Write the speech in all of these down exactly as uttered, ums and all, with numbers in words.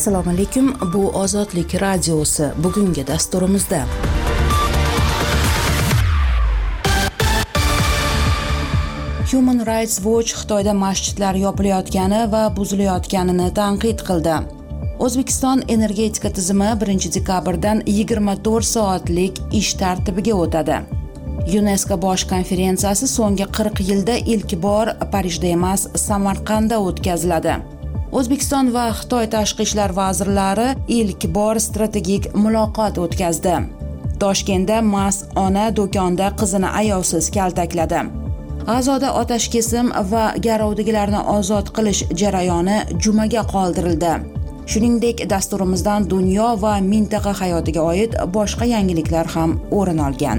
Assalomu alaykum. Bu Ozodlik radiosi. Bugungi dasturimizda Human Rights Watch Xitoyda masjidlar yopilayotgani va buzilayotganini tanqid qildi. O'zbekiston energetika tizimi birinchi dekabrdan yigirma to'rt soatlik ish tartibiga o'tadi. UNESCO bosh konferensiyasi so'nggi qirq yilda ilk bor Parijda emas, Samarqandda o'tkaziladi. O'zbekiston va Xitoy tashqi ishlar vazirlari ilk bor strategik muloqot o'tkazdi. Toshkentda mast ona do'konda qizini ayovsiz kaltakladi. G'azoda otash kesim va garovdagilarni ozod qilish jarayoni jumaga qoldirildi. Shuningdek, dasturimizdan dunyo va mintaqa hayotiga oid boshqa yangiliklar ham o'rin olgan.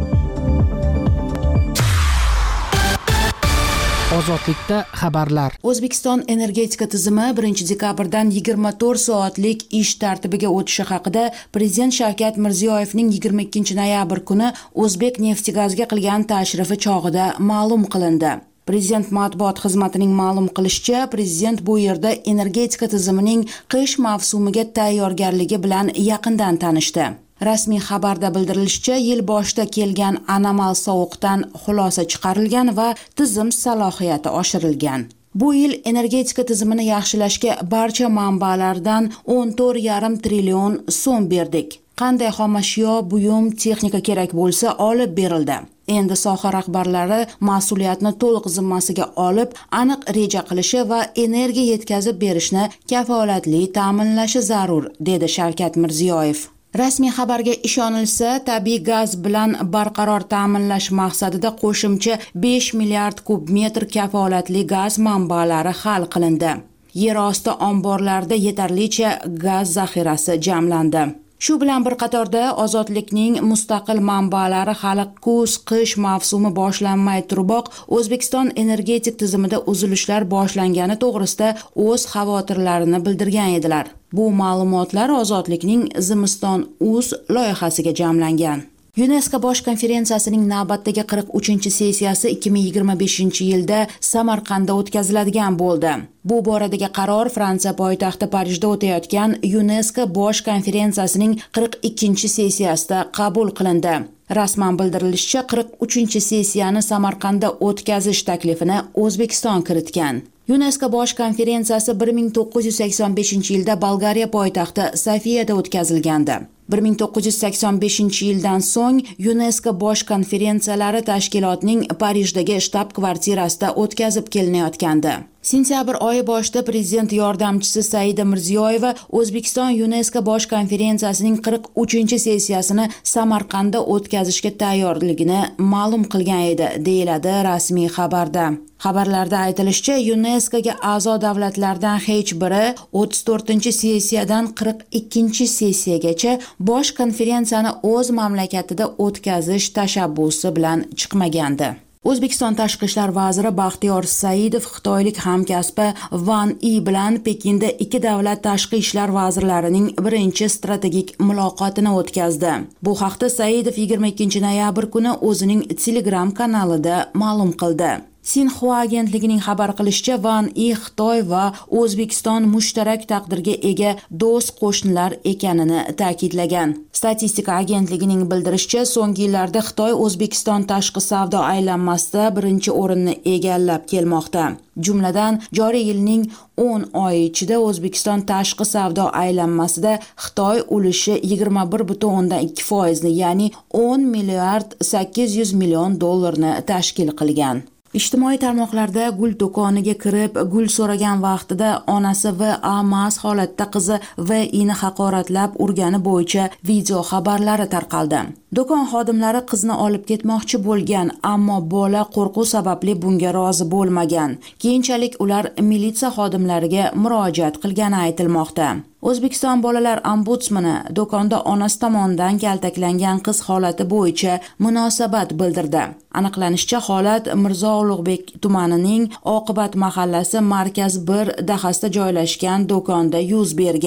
Ozodlikda xabarlar. O'zbekiston energetika tizimi birinchi dekabrdan yigirma to'rt soatlik ish tartibiga o'tishi haqida Prezident Shavkat Mirziyoyevning yigirma ikkinchi noyabr kuni O'zbekneftgazga qilgan tashrifi chog'ida ma'lum qilindi. Prezident matbuot xizmatining ma'lum qilishicha, prezident bu yerda energetika tizimining qish mavsumiga tayyorgarligi bilan yaqindan tanishdi. Rasmiy xabarda bildirilishicha, yil boshida kelgan anomal sovuqdan xulosa chiqarilgan va tizim salohiyati oshirilgan. Bu yil energetika tizimini yaxshilashga barcha manbalardan o'n to'rt yarim trillion so'm berdik. Qanday xomashyo, buyum, texnika kerak bo'lsa olib berildi. Endi soha rahbarlari mas'uliyatni to'liq zimmasiga olib, aniq reja qilishi va energiya yetkazib berishni kafolatli ta'minlashi zarur, dedi Shavkat Mirziyoyev. Rasmiy xabarga ishonilsa, tabiiy gaz bilan barqaror ta'minlash maqsadida qo'shimcha besh milliard kub metr kafolatli gaz manbalari hal qilindi. Yer osti omborlarida yetarlicha gaz zaxirasi jamlandi. Shu bilan bir qatorda ozodlikning mustaqil manbalari hali kuz-qish mavsumi boshlanmay turiboq O'zbekiston energetik tizimida uzilishlar boshlangani to'g'risida o'z xavotirlarini bildirgan edilar. Bu ma'lumotlar Ozodlikning Zimiston.uz loyihasiga jamlangan. UNESCO bosh konferensiyasining navbatdagi qirq uchinchi sessiyasi ikki ming yigirma beshinchi yilda Samarqandda o'tkaziladigan bo'ldi. Bu boradagi qaror Fransiya poytaxti Parijda o'tayotgan UNESCO bosh konferensiyasining qirq ikkinchi sessiyasida qabul qilindi. Rasman bildirilishicha, qirq uchinchi sessiyani Samarqandda o'tkazish taklifini O'zbekiston kiritgan. UNESCO bosh konferensiyasi bir ming to'qqiz yuz sakson beshinchi yilda Bolgariya poytaxti Sofiyada o'tkazilgandi. bir ming to'qqiz yuz sakson beshinchi yildan so'ng UNESCO bosh konferensiyalari tashkilotining Parijdagi shtab-kvartirasida o'tkazib kelinayotgandi. Sentyabr oyi boshida prezident yordamchisi Saida Mirziyoyeva O'zbekiston UNESCO bosh konferensiyasining qirq uchinchi sessiyasini Samarqandda o'tkazishga tayyorligini ma'lum qilgan edi, deyiladi rasmiy xabarda. Xabarlarda aytilishicha, UNESCOga a'zo davlatlardan hech biri o'ttiz to'rtinchi sessiyadan qirq ikkinchi sessiyagacha bosh konferensiyani o'z mamlakatida o'tkazish tashabbusi bilan chiqmagandi. O'zbekiston tashqi ishlar vaziri Baxtiyor Saidov xitoylik hamkasbi Van I bilan Pekinda ikki davlat tashqi ishlar vazirlarining birinchi strategik muloqotini o'tkazdi. Bu haqda Saidov yigirma ikkinchi noyabr kuni o'zining Telegram kanalida ma'lum qildi. Sinxua agentligining xabar qilishicha, Van I Xitoy va O'zbekiston mushtarak taqdirga ega do'st qo'shnilar ekanini ta'kidlagan. Statistika agentligining bildirishicha, so'nggi yillarda Xitoy O'zbekiston tashqi savdo aylanmasida birinchi o'rinni egallab kelmoqda. Jumladan, joriy yilning o'n oyi ichida O'zbekiston tashqi savdo aylanmasida Xitoy ulushi yigirma bir butun o'ndan ikki foizni, ya'ni o'n milliard sakkiz yuz million dollarni tashkil qilgan. Ijtimoiy tarmoqlarda gul do'koniga kirib, gul so'ragan vaqtida onasi V A mast holatda qizi V I ni haqoratlab urgani bo'yicha video xabarlari tarqaldi. Do'kon xodimlari qizni olib ketmoqchi bo'lgan, ammo bola qo'rquv sababli bunga rozi bo'lmagan. Keyinchalik ular militsiya xodimlariga murojaat qilgani aytilmoqda. O'zbekiston bolalar ombudsmani do'konda onasi tomonidan kaltaklangan qiz holati bo'yicha munosabat bildirdi. Aniqlanishicha, holat Mirzo Ulug'bek tumanining Oqibat mahallasi markaz bir dahasida joylashgan do'konda yuz bergan.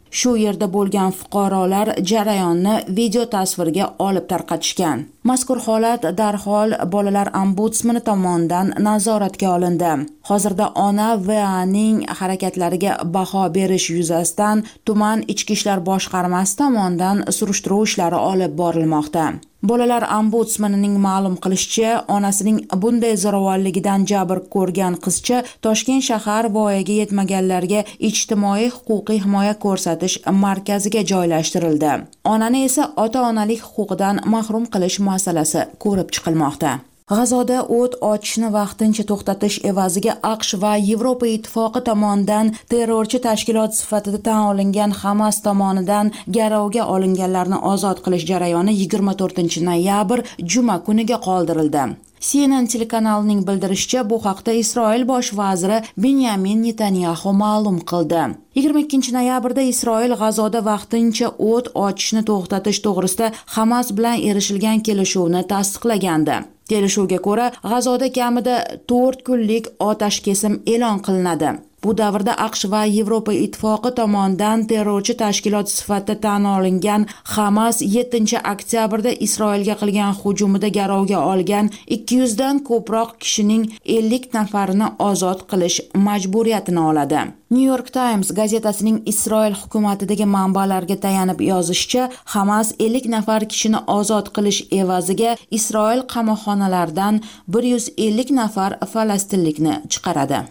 Shu yerda bo'lgan fuqarolar jarayonni video tasvirga olib tarqatishgan. Mazkur holat darhol bolalar ombudsmani tomonidan nazoratga olindi. Hozirda ona va ning harakatlariga baho berish yuzasidan tuman ichki ishlar boshqarmasi tomonidan surishtiruv ishlari olib borilmoqda. Bolalar ombudsmanining ma'lum qilishicha, onasining bunday zo'ravonligidan jabr ko'rgan qizcha Toshkent shahar voyaga yetmaganlarga ijtimoiy huquqiy himoya ko'rsatish markaziga joylashtirildi. Onani esa ota-onalik huquqidan mahrum qilish masalasi ko'rib chiqilmoqda. G'azoda o't ochishni vaqtincha to'xtatish evaziga AQSh va Yevropa ittifoqi tomonidan terrorchi tashkilot sifatida tan olingan Hamas tomonidan garovga olinganlarni ozod qilish jarayoni yigirma to'rtinchi noyabr juma kuniga qoldirildi. C N N telekanalining bildirishicha, bu haqda Isroil bosh vaziri Benyamin Netanyahu ma'lum qildi. yigirma ikkinchi noyabrda Isroil G'azoda vaqtincha o't ochishni to'xtatish to'g'risida Hamas bilan erishilgan kelishuvni tasdiqlagandi. Kelishuvga ko'ra, G'azoda kamida to'rt kunlik otash kesim e'lon qilinadi. Bu davrda AQSh va Yevropa ittifoqi tomonidan terrorchi tashkilot sifatida tan olingan Hamas yettinchi oktyabrda Isroilga qilgan hujumida garovga olgan ikki yuz dan ko'proq kishining ellik nafarini ozod qilish majburiyatini oladi. New York Times gazetasining Isroil hukumatidagi manbalarga tayanib yozishicha, Hamas ellik nafar kishini ozod qilish evaziga Isroil qamoqxonalaridan bir yuz ellik nafar falastinlikni chiqaradi.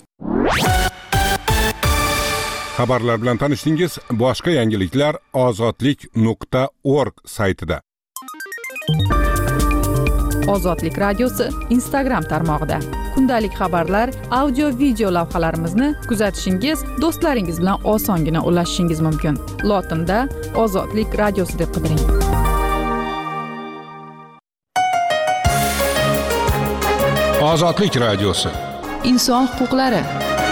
Xabarlar bilan tanishdingiz. Boshqa yangiliklar ozodlik nuqta org saytida. Ozodlik radiosi Instagram tarmog'ida. Kundalik xabarlar, audio video lavhalarimizni kuzatishingiz, do'stlaringiz bilan osongina ulashishingiz mumkin. Lotinda Ozodlik radiosi deb qidiring. Ozodlik radiosi. Inson huquqlari.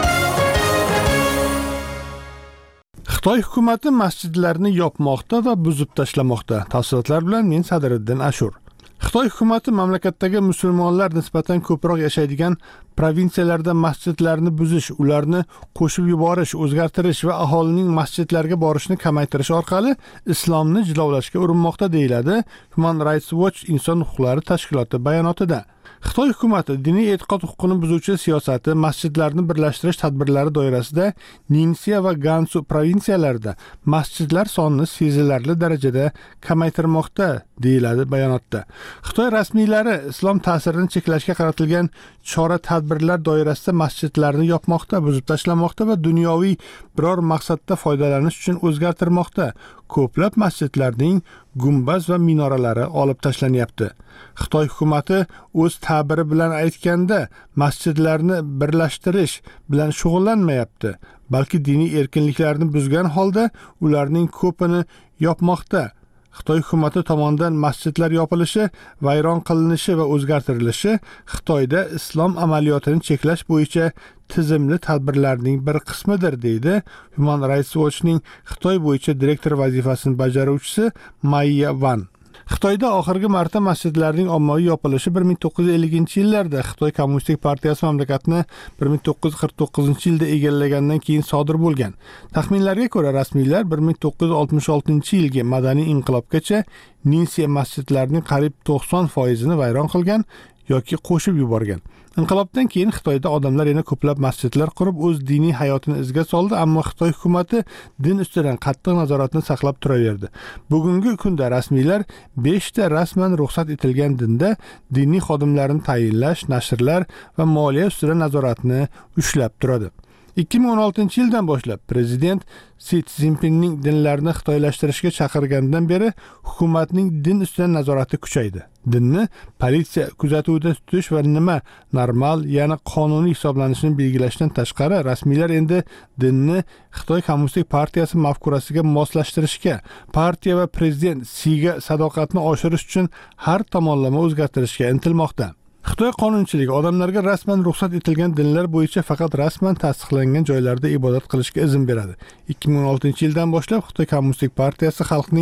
Xitoy hukumati masjidlarni yopmoqda va buzib tashlamoqda. Tafsilotlar bilan men Sadriddin Ashur. Xitoy hukumati mamlakatdagi musulmonlar nisbatan ko'proq yashaydigan provinsiyalarda masjidlarni buzish, ularni qo'shib yuborish, o'zgartirish va aholining masjidlarga borishni kamaytirish orqali islomni jilovlashga urinmoqda, deyiladi Human Rights Watch inson huquqlari tashkiloti bayonotida. Xitoy hukumati diniy e'tiqod huquqini buzuvchi siyosati masjidlarni birlashtirish tadbirlari doirasida Ninsiya va Gansu provinsiyalarida masjidlar sonini sezilarli darajada kamaytirmoqda, deyiladi bayonotda. Xitoy rasmiylari islom ta'sirini cheklashga qaratilgan chora-tadbirlar doirasida masjidlarni yopmoqda, buzib tashlamoqda va dunyoviy biror maqsadda foydalanish uchun o'zgartirmoqda. Ko'plab masjidlarning gumbaz va minoralari olib tashlanyapti. Xitoy hukumati o'z ta'biri bilan aytganda masjidlarni birlashtirish bilan shug'ullanmayapti, balki diniy erkinliklarni buzgan holda ularning ko'pini yopmoqda. Xitoy hukumati tomonidan masjidlar yopilishi, vayron qilinishi va o'zgartirilishi Xitoyda islom amaliyotini cheklash bo'yicha tizimli tadbirlarning bir qismidir, deydi Human Rights Watch'ning Xitoy bo'yicha direktor vazifasini bajaruvchisi Maiya Van. Xitoyda oxirgi marta masjidlarning ommaviy yopilishi bir ming to'qqiz yuz ellinchi yillarda Xitoy Kommunistik partiyasi mamlakatni bir ming to'qqiz yuz qirq to'qqizinchi yilda egallagandan keyin sodir bo'lgan. Taxminlarga ko'ra, rasmiylar bir ming to'qqiz yuz oltmish oltinchi yilgi madaniy inqilobgacha Ninsiya masjidlarining qariyb to'qson foizini vayron qilgan yoki qo'shib yuborgan. Inqilobdan keyin Xitoyda odamlar yana ko'plab masjidlar qurib o'z diniy hayotini izga soldi, ammo Xitoy hukumati din ustidan qattiq nazoratni saqlab turaverdi. Bugungi kunda rasmiylar besh ta rasman ruxsat etilgan dinda diniy xodimlarni tayinlash, nashrlar va moliya ustidan nazoratni ushlab turadi. ikki ming o'n oltinchi yildan boshlab prezident Si Szinpinning dinlarni xitoylashtirishga chaqirgandan beri hukumatning din ustidan nazorati kuchaydi. Dinni politsiya kuzatuvida tutish va nima normal, ya'ni qonuniy hisoblanishini belgilashdan tashqari, rasmiylar endi dinni Xitoy Kommunistik partiyasi mafkurasiga moslashtirishga, partiya va prezident Siga sadoqatni oshirish uchun har tomonlama o'zgartirishga intilmoqda. Xitoy qonunchiligi odamlarga rasman ruxsat etilgan dinlar bo'yicha faqat rasman tasdiqlangan joylarda ibodat qilishga izn beradi. ikki ming o'n oltinchi yildan boshlab Xitoy Kommunistik partiyasi xalqning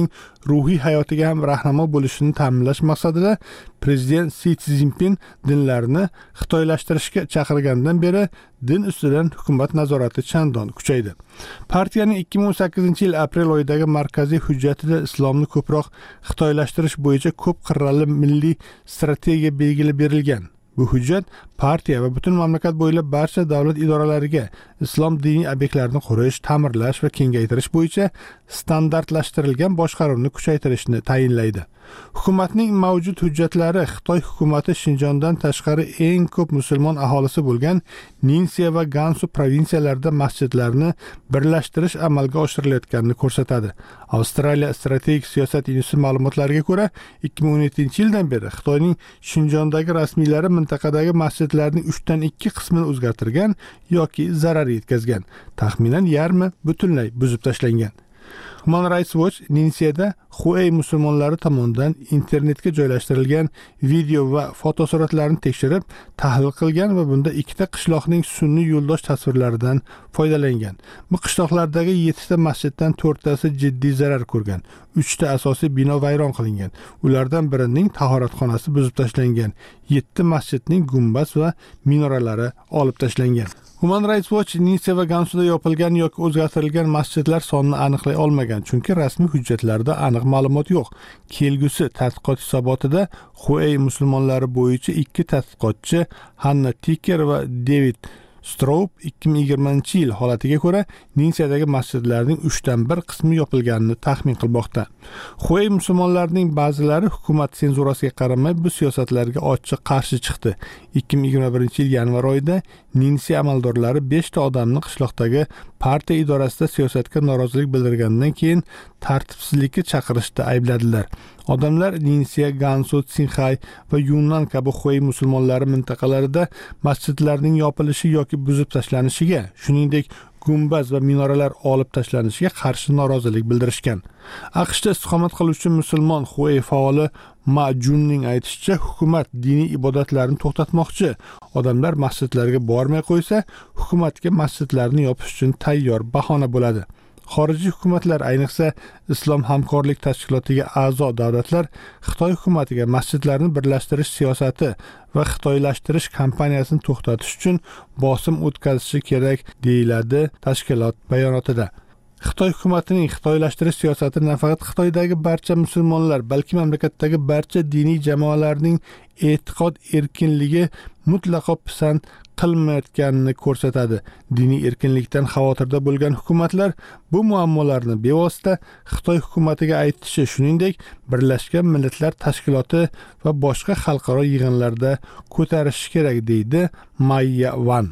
ruhiy hayotiga ham rahnamo bo'lishini ta'minlash maqsadida prezident Si Szinpin dinlarni xitoylashtirishga chaqirgandan beri din ustidan hukumat nazorati chandon kuchaydi. Partiyaning ikki ming o'n sakkizinchi yil aprel oyidagi markaziy hujjatida islomni ko'proq xitoylashtirish bo'yicha ko'p qirrali milliy strategiya belgilab berilgan. Bu hujjat partiya va butun mamlakat bo'ylab barcha davlat idoralariga islom diniy obyektlarini qurish, ta'mirlash va kengaytirish bo'yicha standartlashtirilgan boshqaruvni kuchaytirishni tayinlaydi. Hukumatning mavjud hujjatlari Xitoy hukumati Shinjondan tashqari eng ko'p musulmon aholisi bo'lgan Ninsiya va Gansu provinsiyalarida masjidlarni birlashtirish amalga oshirilayotganini ko'rsatadi. Avstraliya strategik siyosat instituti ma'lumotlariga ko'ra, ikki ming o'n yettinchi yildan beri Xitoyning Shinjondagi rasmiylari mintaqadagi masjidlarning uchdan ikki qismini o'zgartirgan yoki zarar yetkazgan. Taxminan yarmi butunlay buzib tashlangan. Human Rights Watch Ninsiyada Huey musulmonlari tomonidan internetga joylashtirilgan video va fotosuratlarni tekshirib, tahlil qilgan va bunda ikkita qishloqning sunniy yo'ldosh tasvirlaridan foydalangan. Bu qishloqlardagi yettita masjiddan to'rttasi jiddiy zarar ko'rgan. uchta asosiy bino vayron qilingan. Ulardan birining tahoratxonasi buzib tashlangan. yetti masjidning gumbaz va minoralari olib tashlangan. Human Rights Watch Ninsiya va Gansuda yopilgan yoki o'zgartirilgan masjidlar sonini aniqlay olmagan, chunki rasmiy hujjatlarda aniq ma'lumot yo'q. Kelgusi tadqiqot hisobotida Huey musulmonlari bo'yicha ikki tadqiqotchi Hanna Ticker va David Straub ikki ming yigirmanchi yil holatiga ko'ra Ninsiyadagi masjidlarning uchdan bir qismi yopilganini taxmin qilmoqda. Huey musulmonlarining ba'zilari hukumat senzurasiga qaramay bu siyosatlarga ochiq qarshi chiqdi. ikki ming yigirma birinchi yil yanvar oyida Ninsiya amaldorlari besh ta odamni qishloqdagi partiya idorasida siyosatga norozilik bildirgandan keyin tartibsizlikka chaqirishda aybladilar. Odamlar Ninsiya, Gansu, Tsinxay va Yunnan kabi Huey musulmonlari mintaqalarida masjidlarning yopilishi yoki buzib tashlanishiga, shuningdek gumbaz va minoralar olib tashlanishiga qarshi norozilik bildirishgan. AQShda istiqomat qiluvchi musulmon Huey faoli Ma Junning aytishicha, hukumat diniy ibodatlarni to'xtatmoqchi. Odamlar masjidlarga bormay qo'ysa, hukumatga masjidlarni yopish uchun tayyor bahona bo'ladi. Xorijiy hukumatlar, ayniqsa Islom hamkorlik tashkilotiga a'zo davlatlar Xitoy hukumatiga masjidlarni birlashtirish siyosati va xitoylashtirish kampaniyasini to'xtatish uchun bosim o'tkazishi kerak, deyiladi tashkilot bayonotida. Xitoy hukumatining xitoylashtirish siyosati nafaqat Xitoydagi barcha musulmonlar, balki mamlakatdagi barcha diniy jamoalarning e'tiqod erkinligi mutlaqo pisand qilmayotganini ko'rsatadi. Diniy erkinlikdan xavotirda bo'lgan hukumatlar bu muammolarni bevosita Xitoy hukumatiga aytishi, shuningdek Birlashgan Millatlar Tashkiloti va boshqa xalqaro yig'inlarda ko'tarishi kerak, deydi Maya Van.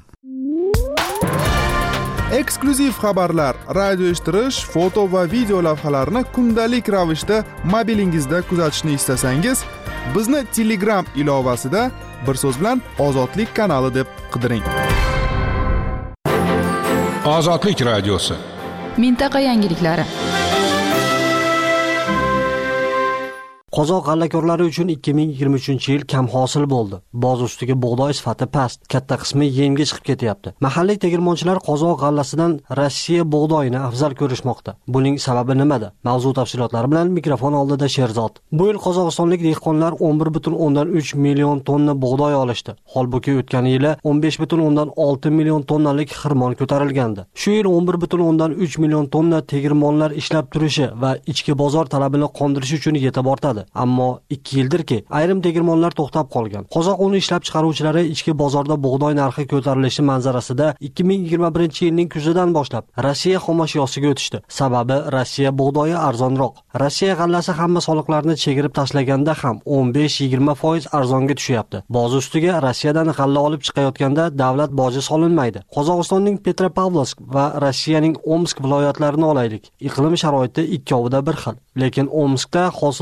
Eksklyuziv xabarlar, radio eshittirish, foto va video lavhalarni kundalik ravishda mobilingizda kuzatishni istasangiz, bizni Telegram ilovasida bir so'z bilan Ozodlik kanali deb qidiring. Ozodlik radiosi. Mintaqa yangiliklari. Qozoq g'allakorlari uchun ikki ming yigirma uchinchi yil kam hosil bo'ldi. Boz ustiga bug'doy sifati past, katta qismi yemga chiqib ketyapti. Mahalliy tegirmonchilar qozoq g'allasidan Rossiya bug'doyini afzal ko'rishmoqda. Buning sababi nimada? Mavzu tafsilotlari bilan mikrofon oldida Sherzod. Bu yil qozog'istonlik dehqonlar o'n bir butun o'ndan uch million tonna bug'doy olishdi. Holbuki o'tgan yili o'n besh butun o'ndan olti million tonnalik xirmon ko'tarilgandi. Shu yil o'n bir butun o'ndan uch million tonna tegirmonlar ishlab turishi va ichki bozor talabini qondirish uchun yetib ortadi. Ammo ikki yildirki, ayrim tegirmonlar to'xtab qolgan. Qozoq un ishlab chiqaruvchilari ichki bozorda bug'doy narxi ko'tarilishi manzarasida ikki ming yigirma birinchi yilning kuzidan boshlab Rossiya xomashyosiga o'tishdi. Sababi Rossiya bug'doyi arzonroq. Rossiya g'allasi hamma soliqlarni chegirib tashlaganda ham o'n besh yigirma foiz arzonga tushyapti. Boz ustiga Rossiyadan g'alla olib chiqayotganda davlat boji solinmaydi. Qozog'istonning Petropavlovsk va Rossiyaning Omsk viloyatlarini olaylik. Iqlim sharoiti ikkovida bir xil, lekin Omskda hosildorlik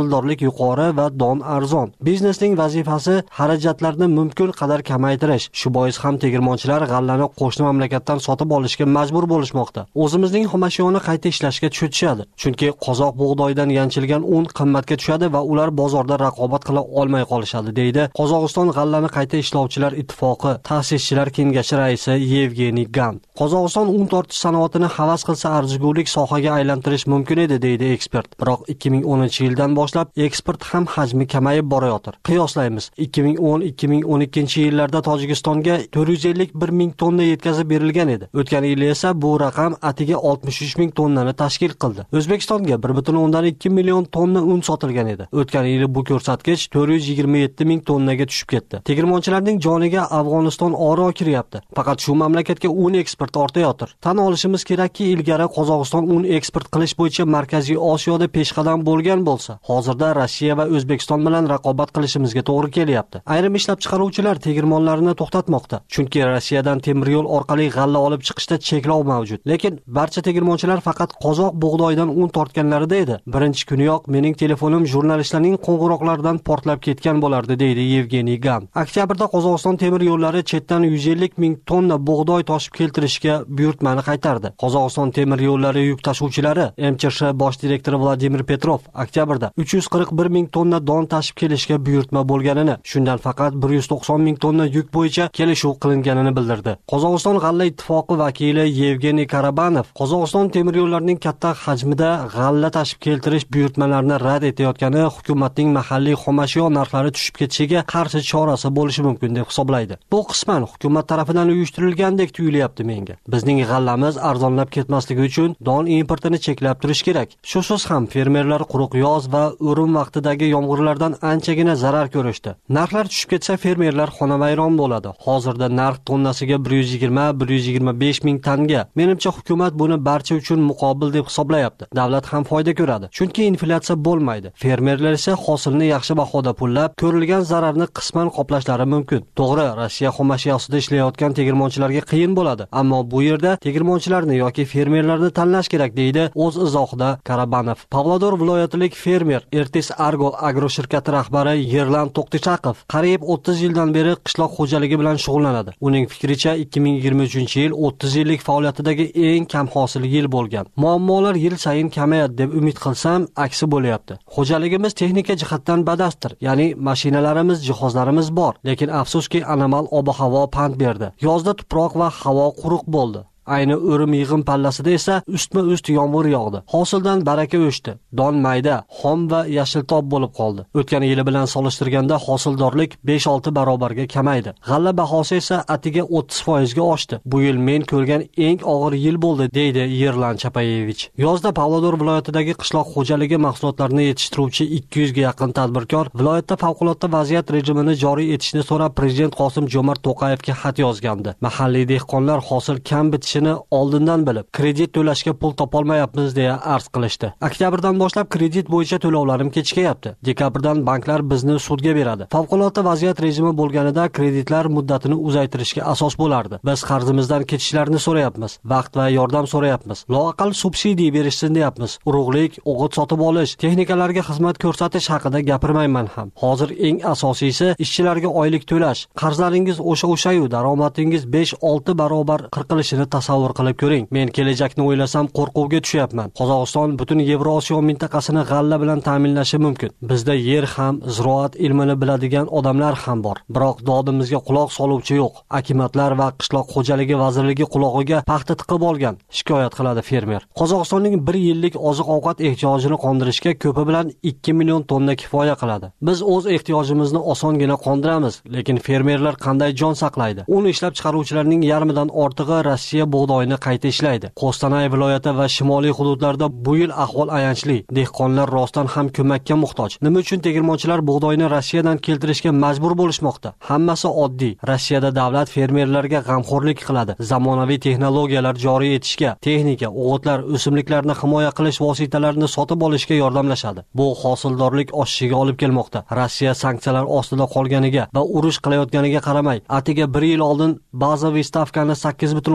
yuqori va don arzon. Biznesning vazifasi xarajatlarni mumkin qadar kamaytirish. Shu bois ham tegirmonchilar g'allani qo'shni mamlakatdan sotib olishga majbur bo'lishmoqda. O'zimizning xomashyoni qayta ishlashga tushishadi. Chunki qozoq bug'doyidan yanchilgan un qimmatga tushadi va ular bozorda raqobat qila olmay qolishadi, deydi Qozog'iston g'allani qayta ishlovchilar ittifoqi ta'sischilar kengashi raisi Yevgeniy Gan. Qozog'iston un tortish sanoatini havas qilsa arzigulik sohaga aylantirish mumkin edi, deydi ekspert. Biroq ikki ming o'ninchi yildan boshlab eksport ham hajmi kamayib borayotir. Qiyoslaymiz. ikki ming o'n ikki ming o'n ikkinchi yillarda Tojikistonga to'rt yuz ellik bir ming tonna yetkazib berilgan edi. O'tgan yil esa bu raqam atiga oltmish uch ming tonnani tashkil qildi. O'zbekistonga bir butun o'ndan ikki million tonna un sotilgan edi. O'tgan yili bu ko'rsatkich to'rt yuz yigirma yetti ming tonnaga tushib ketdi. Tegirmonchilarning joniga Afg'oniston oro kiryapti. Faqat shu mamlakatga un eksporti ortayotir. Tan olishimiz kerakki, ilgari Qozog'iston un eksport qilish bo'yicha Markaziy Osiyoda peshqadam bo'lgan bo'lsa, hozirda Rossiya va O'zbekiston bilan raqobat qilishimizga to'g'ri kelyapti. Ayrim ishlab chiqaruvchilar tegirmonlarini to'xtatmoqda, chunki Rossiyadan temir yo'l orqali g'alla olib chiqishda cheklov mavjud. Lekin barcha tegirmonchilar faqat qozoq bug'doyidan un tortganlarida edi. Birinchi kuniyoq mening telefonim jurnalistlarning qo'ng'iroqlaridan portlab ketgan bo'lardi, deydi Yevgeniy Gan. Oktyabrda Qozog'iston temir yo'llari chetdan yuz ellik ming tonna bug'doy toshib keltirishga buyurtmani qaytardi. Qozog'iston temir yo'llari yuk tashuvchilari M C H bosh direktori Vladimir Petrov oktyabrda uch yuz qirq bir ming tonna don tashib kelishga buyurtma bo'lganini, shundan faqat bir yuz to'qson ming tonna yuk bo'yicha kelishuv qilinganini bildirdi. Qozog'iston g'alla ittifoqi vakili Yevgeniy Karabanov Qozog'iston temir yo'llarining katta hajmida g'alla tashib keltirish buyurtmalarini rad etayotgani hukumatning mahalliy xomashyo narxlari tushib ketishiga qarshi chorasi bo'lishi mumkin deb hisoblaydi. Bu qisman hukumat tarafidan uyushtirilgandek tuyulyapti menga. Bizning g'allamiz arzonlab ketmasligi uchun don importini cheklab turish kerak. Shusiz ham fermerlar quruq yoz va o'rim vaqtidagi yomg'irlardan anchagina zarar ko'rishdi. Narxlar tushib ketsa fermerlar xonavayron bo'ladi. Hozirda narx tonnasiga bir yuz yigirma bir yuz yigirma besh ming tanga. Menimcha hukumat buni barcha uchun muqobil deb hisoblayapti. Davlat ham foyda ko'radi. Chunki inflyatsiya bo'lmaydi. Fermerlar esa hosilni yaxshi bahoda pullab, ko'rilgan zararni qisman qoplashlari mumkin. To'g'ri, Rossiya xomashyosida ishlayotgan tegirmonchilarga qiyin bo'ladi, ammo bu yerda tegirmonchilarni yoki fermerlarni tanlash kerak, deydi o'z izohida Karabanov. Pavlodor viloyatilik fermer Ertis Argo agro shirkati rahbari Yerlan To'qtichaqov qariyb o'ttiz yildan beri qishloq xo'jaligi bilan shug'ullanadi. Uning fikricha ikki ming yigirma uchinchi yil o'ttiz yillik faoliyatidagi eng kam hosil yil bo'lgan. Muammolar yil sayin kamayadi deb umid qilsam, aksi bo'lyapti. Xo'jaligimiz texnika jihatdan badastdir, ya'ni mashinalarimiz, jihozlarimiz bor, lekin afsuski anomal ob-havo pand berdi. Yozda tuproq va havo quruq bo'ldi. Ayni o'rim yig'im pallasida esa ustma-ust yomg'ir yog'di. Hosildan baraka o'chdi. Don mayda, xom va yashiltob bo'lib qoldi. O'tgan yili bilan solishtirganda hosildorlik besh olti barobarga kamaydi. G'alla bahosi esa atiga o'ttiz foiz ga oshdi. Bu yil men ko'rgan eng og'ir yil bo'ldi, deydi Yerlan Chapayevich. Yozda Pavlodor viloyatidagi qishloq xo'jaligi mahsulotlarini yetishtiruvchi ikki yuz ga yaqin tadbirkor viloyatda favqulodda vaziyat rejimini joriy etishni so'rab Prezident Qosim Jo'mart To'qayevga xat yozgandi. Mahalliy dehqonlar hosil kam bitishi oldindan bilib, kredit to'lashga pul topolmayapmiz deya arz qilishdi. Oktyabrdan boshlab kredit bo'yicha to'lovlarim kechikayapti. Dekabrdan banklar bizni sudga beradi. Favqulodda vaziyat rejimi bo'lganida kreditlar muddatini uzaytirishga asos bo'lardi. Biz qarzimizdan ketishlarini so'rayapmiz, vaqt va yordam so'rayapmiz. Loaqal subsidiya berishsin deyapmiz. Urug'lik, o'g'it sotib olish, texnikalarga xizmat ko'rsatish haqida gapirmayman ham. Hozir eng asosiysi ishchilarga oylik to'lash. Qarzlaringiz o'sha-o'sha-yu daromadingiz besh olti barobar qirqilishini tasavvur qilib ko'ring. Men kelajakni o'ylasam qo'rquvga tushyapman. Qozog'iston butun Yevrosiyo mintaqasini g'alla bilan ta'minlashi mumkin. Bizda yer ham, ziroat ilmini biladigan odamlar ham bor. Biroq dodimizga quloq soluvchi yo'q. Akimatlar va qishloq xo'jaligi vazirligi qulog'iga paxta tiqib olgan, shikoyat qiladi fermer. Qozog'istonning bir yillik oziq-ovqat ehtiyojini qondirishga ko'pi bilan ikki million tonna kifoya qiladi. Biz o'z ehtiyojimizni osongina qondiramiz, lekin fermerlar qanday jon saqlaydi? Uni ishlab chiqaruvchilarning yarmidan ortig'i Rossiya bug'doyini qayta ishlaydi. Qo'stanay viloyati va shimoliy hududlarda bu yil ahvol ayanchli. Dehqonlar rostdan ham ko'makka muhtoj. Nima uchun tegirmonchilar bug'doyni Rossiyadan keltirishga majbur bo'lishmoqda? Hammasi oddiy. Rossiyada davlat fermerlarga g'amxo'rlik qiladi. Zamonaviy texnologiyalar joriy etishga, texnika, o'g'itlar, o'simliklarni himoya qilish vositalarini sotib olishga yordamlashadi. Bu hosildorlik oshishiga olib kelmoqda. Rossiya sanksiyalar ostida qolganiga va urush qilayotganiga qaramay, atiga bir yil oldin bazaviy stavkani sakkiz butun o'ndan sakkiz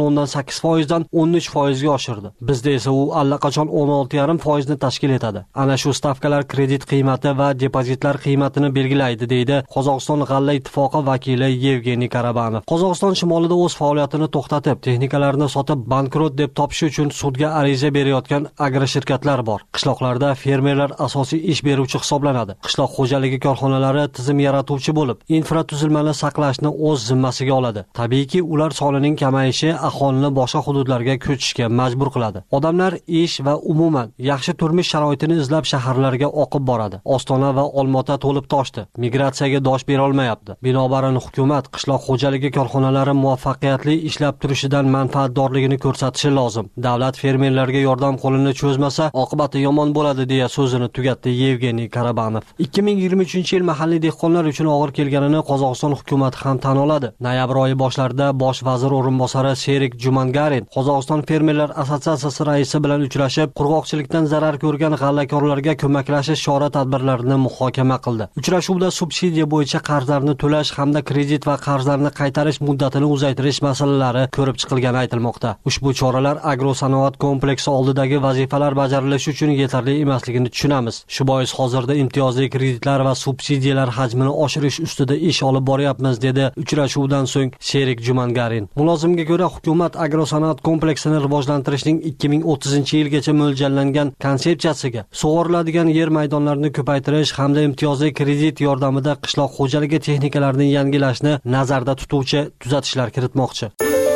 sakkiz foizdan o'n uch foizga oshirdi. Bizda esa u allaqachon o'n olti yarim foizni tashkil etadi. Ana shu stavkalar kredit qiymati va depozitlar qiymatini belgilaydi, deydi Qozog'iston G'alla ittifoqi vakili Yevgeniy Karabanov. Qozog'iston shimolida o'z faoliyatini to'xtatib, texnikalarni sotib bankrot deb topish uchun sudga ariza berayotgan agro shirkatlar bor. Qishloqlarda fermerlar asosiy ish beruvchi hisoblanadi. Qishloq xo'jaligi korxonalari tizim yaratuvchi bo'lib, infratuzilmani saqlashni o'z zimmasiga oladi. Tabiiyki, ular sonining kamayishi aholini boshqa hududlarga ko'chishga majbur qiladi. Odamlar ish va umuman yaxshi turmush sharoitini izlab shaharlarga oqib boradi. Ostona va Olmaota to'lib toshdi. Migratsiyaga dosh bera olmayapti. Binobarin hukumat qishloq xo'jaligi korxonalari muvaffaqiyatli ishlab turishidan manfaatdorligini ko'rsatishi lozim. Davlat fermerlarga yordam qo'lini cho'zmasa, oqibati yomon bo'ladi, deya so'zini tugatdi Yevgeniy Karabanov. ikki ming yigirma uchinchi yil mahalliy dehqonlar uchun og'ir kelganini Qozog'iston hukumati ham tan oladi. Noyabr oyi boshlarida bosh vazir o'rinbosari Serik Jumangarin Qozog'iston fermerlar assotsiatsiyasi raisi bilan uchrashib, qurg'oqchilikdan zarar ko'rgan g'allakorlarga ko'maklashish chora-tadbirlarini muhokama qildi. Uchrashuvda subsidiya bo'yicha qarzlarni to'lash hamda kredit va qarzlarni qaytarish muddatini uzaytirish masalalari ko'rib chiqilgani aytilmoqda. Ushbu choralar agrosanoat kompleksi oldidagi vazifalar bajarilishi uchun yetarli emasligini tushunamiz. Shu bois hozirda imtiyozli kreditlar va subsidiyalar hajmini oshirish ustida ish olib boryapmiz, dedi uchrashuvdan so'ng Serik Jumangarin. Mulozimga ko'ra, hukumat agrosanoat kompleksini rivojlantirishning ikki ming o'ttizinchi yilgacha mo'ljallangan konsepsiyasiga sug'oriladigan yer maydonlarini ko'paytirish hamda imtiyozli kredit yordamida qishloq xo'jaligi texnikalarini yangilashni nazarda tutuvchi tuzatishlar kiritmoqchi.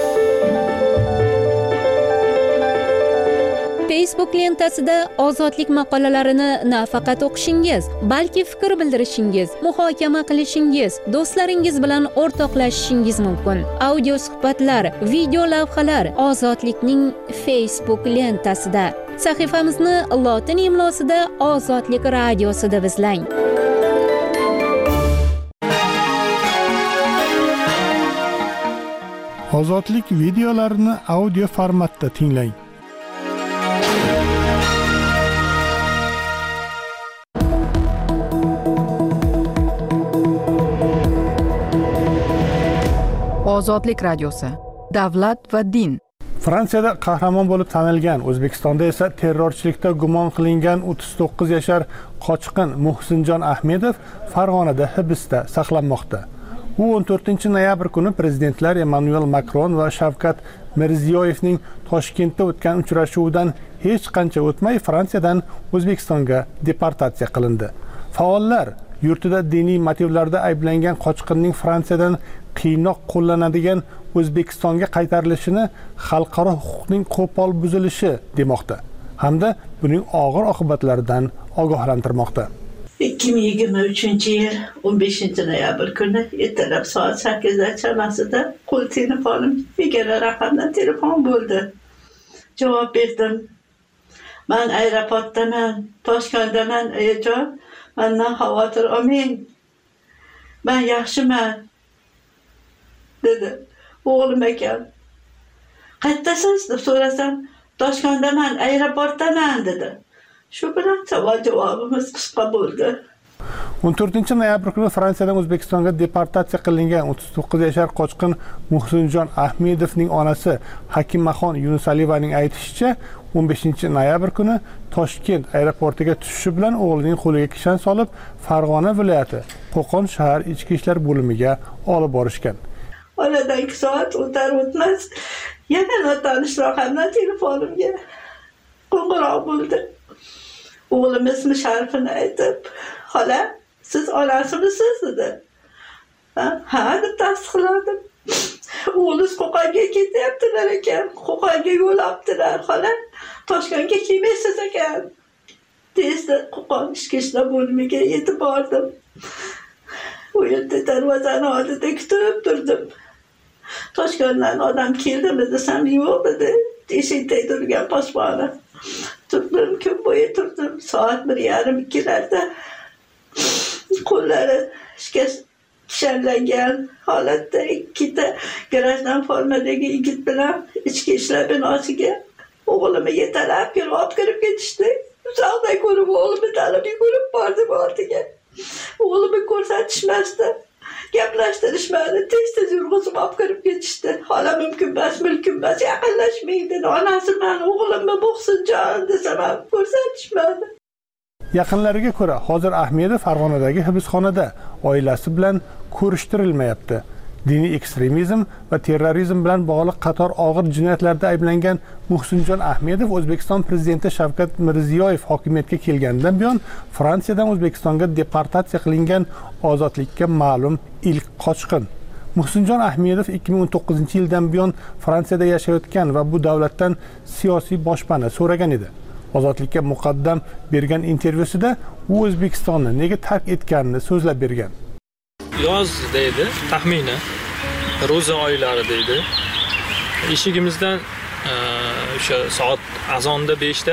Facebook lentasida ozodlik maqolalarini nafaqat o'qishingiz, balki fikr bildirishingiz, muhokama qilishingiz, do'stlaringiz bilan o'rtoqlashishingiz mumkin. Audio suhbatlar, video lavhalar Ozodlikning Facebook lentasida. Sahifamizni lotin imlosida Ozodlik radiosida izlang. Ozodlik videolarini audio formatda tinglang. Ozodlik radiosi. Davlat va din. Fransiyada qahramon bo'lib tanilgan, O'zbekistonda esa terrorchilikda gumon qilingan o'ttiz to'qqiz yashar qochqin Muhsinjon Ahmedov Farg'onada hibsda saqlanmoqda. U o'n to'rtinchi noyabr kuni prezidentlar Emmanuel Macron va Shavkat Mirziyoyevning Toshkentda o'tgan uchrashuvidan hech qancha o'tmay Fransiyadan O'zbekistonga deportatsiya qilindi. Faollar yurtida diniy motivlarda ayblangan qochqinning Fransiyadan qiynoq qo'llanadigan O'zbekistonga qaytarilishini xalqaro huquqning qo'pol buzilishi demoqda hamda buning og'ir oqibatlaridan ogohlantirmoqda. ikki ming yigirma uchinchi yil o'n beshinchi noyabr kuni ertalab soat sakkizda chamasida qo'l telefonim begona raqamdan telefon bo'ldi. Javob berdim. Men aeroportdaman, Toshkentdaman, ayajon. Mendan xavotir olmang. Men yaxshiman, dedi. O'g'lim ekan. Qayerdasiz deb so'rasam, Toshkentdaman, aeroportdaman, dedi. Shu bilan savol javobimiz qisqa bo'ldi. o'n to'rtinchi noyabr kuni Fransiyadan O'zbekistonga deportatsiya qilingan o'ttiz to'qqiz yashar qochqin Muhsinjon Ahmedovning onasi Hakimaxon Yunusaliyevaning aytishicha, o'n beshinchi noyabr kuni Toshkent aeroportiga tushishi bilan o'g'lining qo'liga kishan solib, Farg'ona viloyati Qo'qon shahar ichki ishlar bo'limiga olib borishgan. Oradan ikki soat o'tar o'tmas yana notanish raqamdan telefonimga qo'ng'iroq bo'ldi. O'g'lim ismi sharifini aytib, "Xola, siz onasimisiz?" dedi. "Ha", deb tasdiqladim. "O'g'lingiz Qo'qonga ketyaptilar ekan, Qo'qonga yo'l olibdilar, xola. Toshkentga kelmaysiz ekan." Tezda Qo'qon ichki ishlar bo'limiga yetib bordim. U yerda darvozani oldida kutib turdim. Toshkentdan odam keldimi desam, yo'q, dedi. Eshikda turgan posboni. Turdim, kun bo'yi turdim. Soat bir yarim ikkilarda qo'llari kishanlangan holatda ikkita garajdan formadagi yigit bilan ichki ishlar binosiga o'g'limni yetalab kirib olib kirib ketishdi. Uzaqdan ko'rib o'g'limni tanib yugurib bordim ortiga. O'g'limni ko'rsatishmasdi. gaplashtirishmadi, tez tez yurg'izib olib kirib ketishdi. Hala mumkin emas, mumkin emas, yaqinlashmaydi. Onasi mani o'g'limni Muhsinjon desam ham ko'rsatishmadi. Yaqinlariga ko'ra, hozir Ahmedov Farg'onadagi hibsxonada oilasi bilan ko'rishtirilmayapti. Diniy ekstremizm va terrorizm bilan bog'liq qator og'ir jinoyatlarda ayblangan Muhsinjon Ahmedov O'zbekiston prezidenti Shavkat Mirziyoyev hokimiyatga kelganidan buyon Fransiyadan O'zbekistonga deportatsiya qilingan ozodlikka ma'lum ilk qochqin. Muhsinjon Ahmedov ikki ming o'n to'qqizinchi yildan buyon Fransiyada yashayotgan va bu davlatdan siyosiy boshpana so'ragan edi. Ozodlikka muqaddam bergan intervyusida u O'zbekistonni nega tark etganini so'zlab bergan. Yoz deydi, taxmini ro'za oylari deydi. Eshigimizdan o'sha soat azonda beshda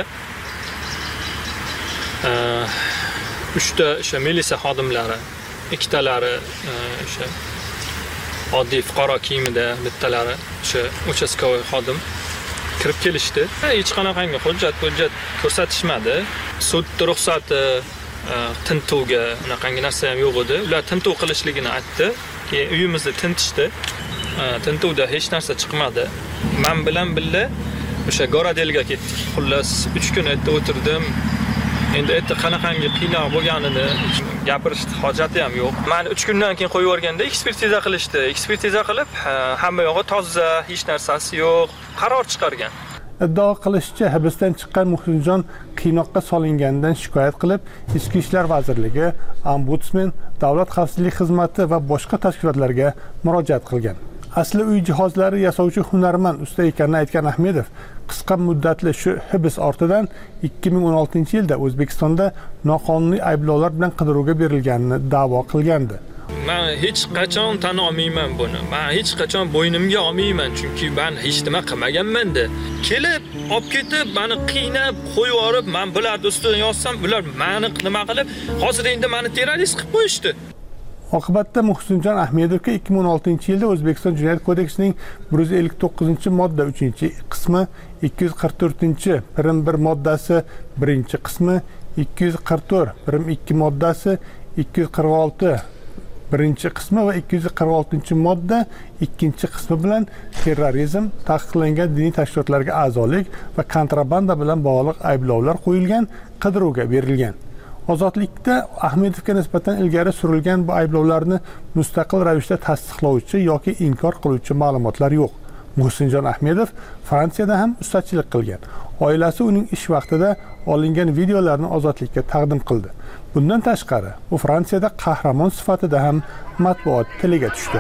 uchta o'sha militsiya xodimlari, ikkitalari o'sha oddiy fuqaro kiyimida, bittalari o'sha uchastkovoy xodim kirib kelishdi. Hech qanaqangi hujjat, hujjat ko'rsatishmadi. Sud ruxsati tintuvga unaqangi narsa ham yo'q edi. Ular tintuv qilishligini aytdi. Keyin uyimizni tintishdi. Tintuvda hech narsa chiqmadi. Men bilan birga o'sha Goradelga ketdik. Xullas uch kun yerda o'tirdim. Endi yerda qanaqangi qiynoq bo'lganini gapirishni hojati ham yo'q. Meni uch kundan keyin qo'yib yuborganda ekspertiza qilishdi. Ekspertiza qilib, hamma yog'i toza, hech narsasi yo'q, qaror chiqargan. Iddio qilishicha, hibsdan chiqqan Muhsinjon qiynoqqa solinganidan shikoyat qilib, Ichki ishlar vazirligi, ombudsman, davlat xavfsizlik xizmati va boshqa tashkilotlarga murojaat qilgan. Asli uy jihozlari yasovchi hunarmand usta ekanini aytgan Ahmedov qisqa muddatli shu hibs ortidan ikki ming o'n oltinchi yilda O'zbekistonda noqonuniy ayblovlar bilan qidiruvga berilganini da'vo qilgandi. Men hech qachon tan olmayman buni. Men hech qachon bo'ynimga olmayman, chunki men hech nima qilmaganman-da. Kelib, olib ketib, meni qiynab, qo'yib yorib, men bularni ustidan yozsam, ular meni nima qilib, hozir endi meni terrorist qilib qo'yishdi. Oqibatda Muhsinjon Ahmedovga ikki ming o'n oltinchi yilda O'zbekiston Jinoyat kodeksining bir yuz ellik to'qqizinchi modda uchinchi qismi, ikki yuz qirq to'rtinchi birim bir moddasi birinchi qismi, ikki yuz qirq to'rt birim ikki moddasi, ikki yuz qirq olti birinchi qismi va ikki yuz qirq oltinchi modda ikkinchi qismi bilan terrorizm, taqiqlangan diniy tashkilotlarga a'zolik va kontrabanda bilan bog'liq ayblovlar qo'yilgan, qidiruvga berilgan. Ozodlikda Ahmedovga nisbatan ilgari surilgan bu ayblovlarni mustaqil ravishda tasdiqlovchi yoki inkor qiluvchi ma'lumotlar yo'q. Muhsinjon Ahmedov Fransiyada ham ustachilik qilgan. Oilasi uning ish vaqtida olingan videolarni ozodlikka taqdim qildi. Bundan tashqari, u Fransiyada qahramon sifatida ham matbuot tiliga tushdi.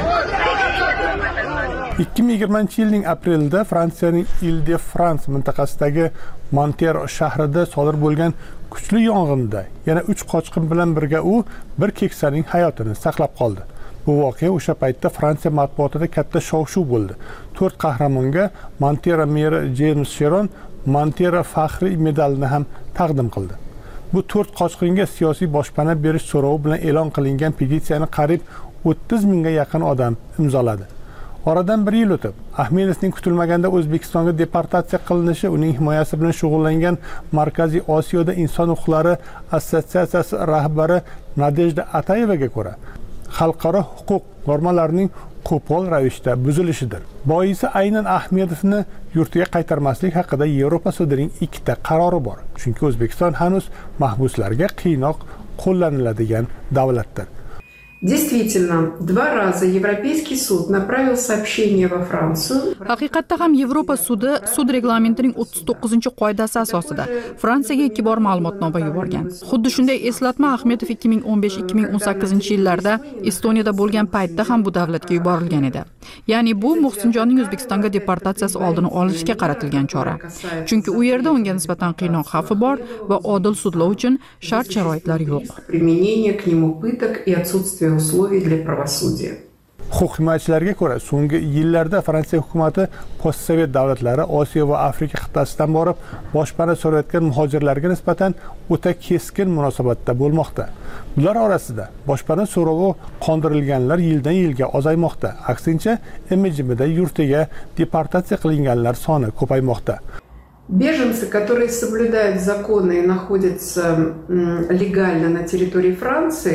ikki ming yigirmanchi yilning aprelida Fransiyaning Ile-de-France mintaqasidagi Montero shahrida sodir bo'lgan kuchli yong'inda yana uch qochqin bilan birga u bir keksaning hayotini saqlab qoldi. Bu voqea o'sha paytda Fransiya matbuotida katta shov-shuv bo'ldi. to'rt qahramonga Montero meri James Sheron Montero faxriy medalini ham taqdim qildi. Bu to'rt qochqinga siyosiy boshpana berish so'rovi bilan e'lon qilingan petitsiyani qariyb o'ttiz mingga yaqin odam imzoladi. Oradan bir yil o'tib, Ahmedovning kutilmaganda O'zbekistonga deportatsiya qilinishi uning himoyasi bilan shug'ullangan Markaziy Osiyoda inson huquqlari assotsiatsiyasi rahbari Nadejda Atayevaga ko'ra, xalqaro huquq normalarining qo'pol ravishda buzilishidir. Boisi aynan Ahmedovni yurtiga qaytarmaslik haqida Yevropa sudining ikkita qarori bor. Chunki O'zbekiston hanuz mahbuslarga qiynoq qo'llaniladigan davlatdir. Действительно, два раза Европейский суд направил сообщение во Францию. Haqiqatda ham Yevropa sudi sud reglamentining o'ttiz to'qqizinchi qoidasi asosida Fransiyaga ikki bor ma'lumotnoma yuborgan. Xuddi shunday eslatma Ahmedov ikki ming o'n besh ikki ming o'n sakkizinchi yillarda Estoniyada bo'lgan paytda ham bu davlatga yuborilgan edi. Ya'ni bu Muhsinjonning O'zbekistonga deportatsiyasi oldini olishga qaratilgan chora. Chunki u yerda unga nisbatan qiynoq xavfi bor va odil sudlov uchun shart-sharoitlar yo'q. Применение к нему пыток и отсутствие условий для правосудия. Huquq himoyachilarga ko'ra, so'nggi yillarda Fransiya hukumati postsovet davlatlari Osiyo va Afrika qit'asidan borib, boshpana so'rayotgan muhojirlarga nisbatan o'ta keskin munosabatda bo'lmoqda. Bular orasida boshpana so'rovi qondirilganlar yildan yilga ozaymoqda. Aksincha, imijimida yurtiga deportatsiya qilinganlar soni ko'paymoqda. Беженцы, которые соблюдают законы и находятся легально на территории Франции,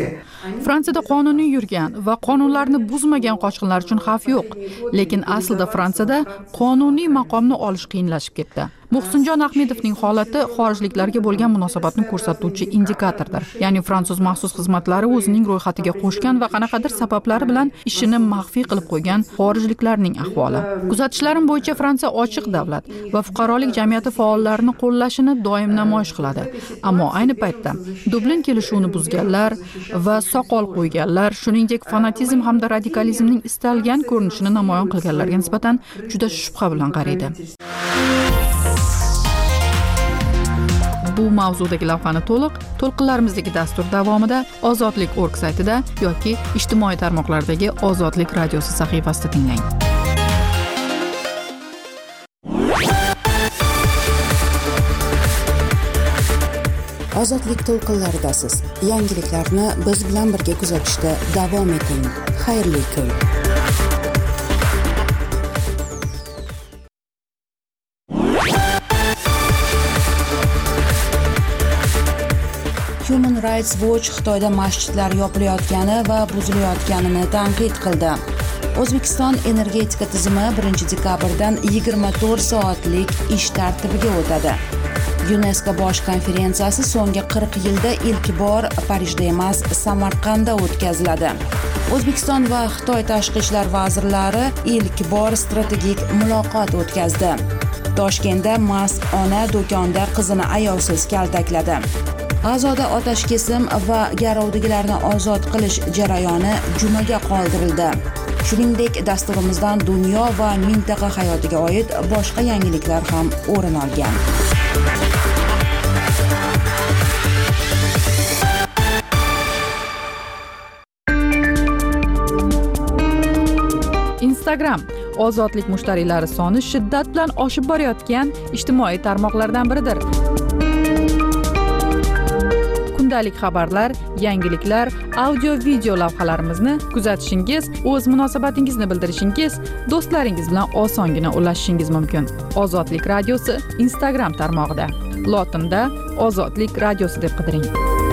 Fransiyada qonuniy yurgan va qonunlarni buzmagan qochqinlar uchun xavf yo'q, lekin aslida Fransiyada qonuniy maqomni olish qiyinlashib ketdi. Muhsinjon Ahmedovning holati xorijliklarga bo'lgan munosabatni ko'rsatuvchi indikatordir. Ya'ni fransuz maxsus xizmatlari o'zining ro'yxatiga qo'shgan va qanaqadir sabablari bilan ishini maxfiy qilib qo'ygan xorijliklarning ahvoli. Kuzatishlarim bo'yicha Fransiya ochiq davlat va fuqarolik jamiyati faollarini qo'llashini doim namoyish qiladi. Ammo ayni paytda Dublin kelishuvini buzganlar va soqol qo'yganlar, shuningdek fanatizm hamda radikalizmning istalgan ko'rinishini namoyon qilganlarga nisbatan juda shubha bilan qaraydi. Bu mavzudagi lavhani to'liq to'lqinlarimizdagi dastur davomida ozodlik точка org saytida yoki ijtimoiy tarmoqlardagi Ozodlik radiosi sahifasida tinglang. Ozodlik to'lqinlaridasiz. Yangiliklarni biz bilan birga kuzatishda davom eting. Xayrli kun. Human Rights Watch Xitoyda masjidlar yopilayotgani va buzilayotganini tanqid qildi. O'zbekiston energetika tizimi birinchi dekabrdan yigirma to'rt soatlik ish tartibiga o'tadi. UNESCO bosh konferensiyasi so'nggi qirq yilda ilk bor Parijda emas, Samarqandda o'tkaziladi. O'zbekiston va Xitoy tashqi ishlar vazirlari ilk bor strategik muloqot o'tkazdi. Toshkentda mast ona do'konda qizini ayovsiz kaltakladi. G'azoda otash kesim va garovdagilarni ozod qilish jarayoni jumaga qoldirildi. Shuningdek, dasturimizdan dunyo va mintaqa hayotiga oid boshqa yangiliklar ham o'rin olgan. Instagram ozodlik mushtariylari soni shiddat bilan oshib borayotgan ijtimoiy tarmoqlardan biridir. Kundalik xabarlar, yangiliklar, audio-video lavhalarimizni kuzatishingiz, o'z munosabatingizni bildirishingiz, do'stlaringiz bilan osongina ulashishingiz mumkin. Ozodlik radiosi Instagram tarmog'ida. Lotinda Ozodlik radiosi deb qidiring.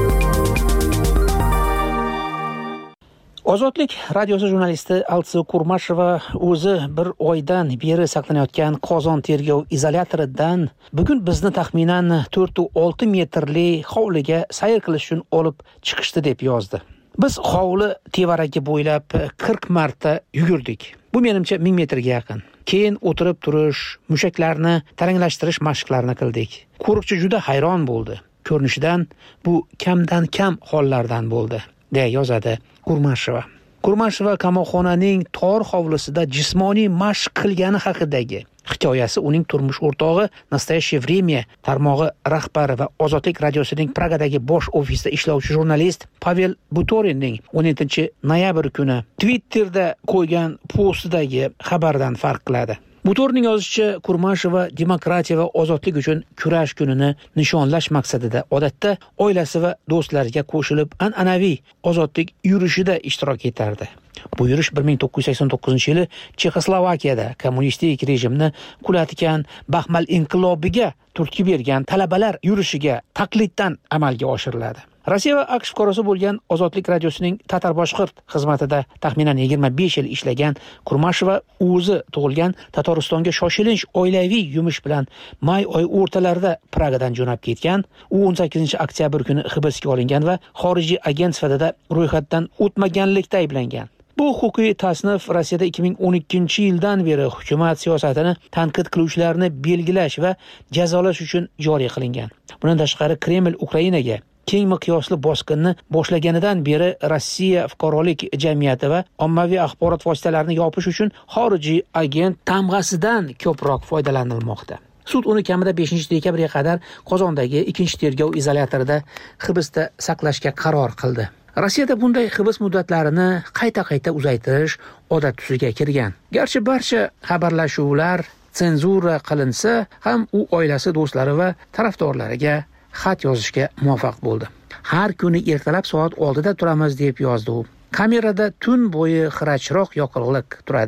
Ozodlik radiosi jurnalisti Altsiy Kurmasheva o'zi bir oydan beri saqlanayotgan Qozon tergov izolyatoridan bugun bizni taxminan to'rt olti metrli hovliga sayr qilish uchun olib chiqishdi deb yozdi. Biz hovli tevaragi bo'ylab qirq marta yugurdik. Bu menimcha ming metrga yaqin. Keyin o'tirib turish, mushaklarni taranglashtirish mashqlarini qildik. Qo'riqchi juda hayron bo'ldi. Ko'rinishidan bu kamdan kam hollardan bo'ldi, deya yozadi Kurmasheva. Kurmasheva qamoqxonaning tor hovlisida jismoniy mashq qilgani haqidagi hikoyasi uning turmush o'rtog'i Nastoyaщее время tarmog'i rahbari va Ozodlik radiosining Pragadagi bosh ofisida ishlovchi jurnalist Pavel Butorinning o'n yettinchi noyabr kuni Twitterda qo'ygan postidagi xabardan farq qiladi. Butorning yozishicha, Kurmasheva demokratiya va ozodlik uchun kurash kunini nishonlash maqsadida odatda oilasi va do'stlariga qo'shilib an'anaviy ozodlik yurishida ishtirok etardi. Bu yurish bir ming to'qqiz yuz sakson to'qqizinchi yili Chexoslovakiyada kommunistik rejimni qulatgan Baxmal inqilobiga turtki bergan talabalar yurishiga taqliddan amalga oshiriladi. Rossiya va AQSh fuqarosi bo'lgan Ozodlik radiosining Tatar-boshqirt xizmatida taxminan yigirma besh yil ishlagan Kurmasheva o'zi tug'ilgan Tataristonga shoshilinch oilaviy yumush bilan may oyi o'rtalarida Pragadan jo'nab ketgan. U o'n sakkizinchi oktyabr kuni hibsga olingan va xorijiy agent sifatida ro'yxatdan o'tmaganlikda ayblangan. Bu huquqiy tasnif Rossiyada ikki ming o'n ikkinchi yildan beri hukumat siyosatini tanqid qiluvchilarni belgilash va jazolash uchun joriy qilingan. Bundan tashqari Kreml Ukrainaga keng miqyosli bosqinni boshlaganidan beri Rossiya fuqarolik jamiyati va ommaviy axborot vositalarini yopish uchun xorijiy agent tamg'asidan ko'proq foydalanilmoqda. Sud uni kamida beshinchi dekabrga qadar Qozondagi ikkinchi tergov izolyatorida hibsda saqlashga qaror qildi. Rossiyada bunday hibs muddatlarini qayta-qayta uzaytirish odat tusiga kirgan. Garchi barcha xabarlashuvlar senzura qilinsa ham u oilasi, do'stlari va tarafdorlariga xat yozishga muvaffaq bo'ldi. Har kuni ertalab soat oltida turamiz deb yozdi u. Kamerada tun bo'yi xirachroq yoqilg'ilik turadi.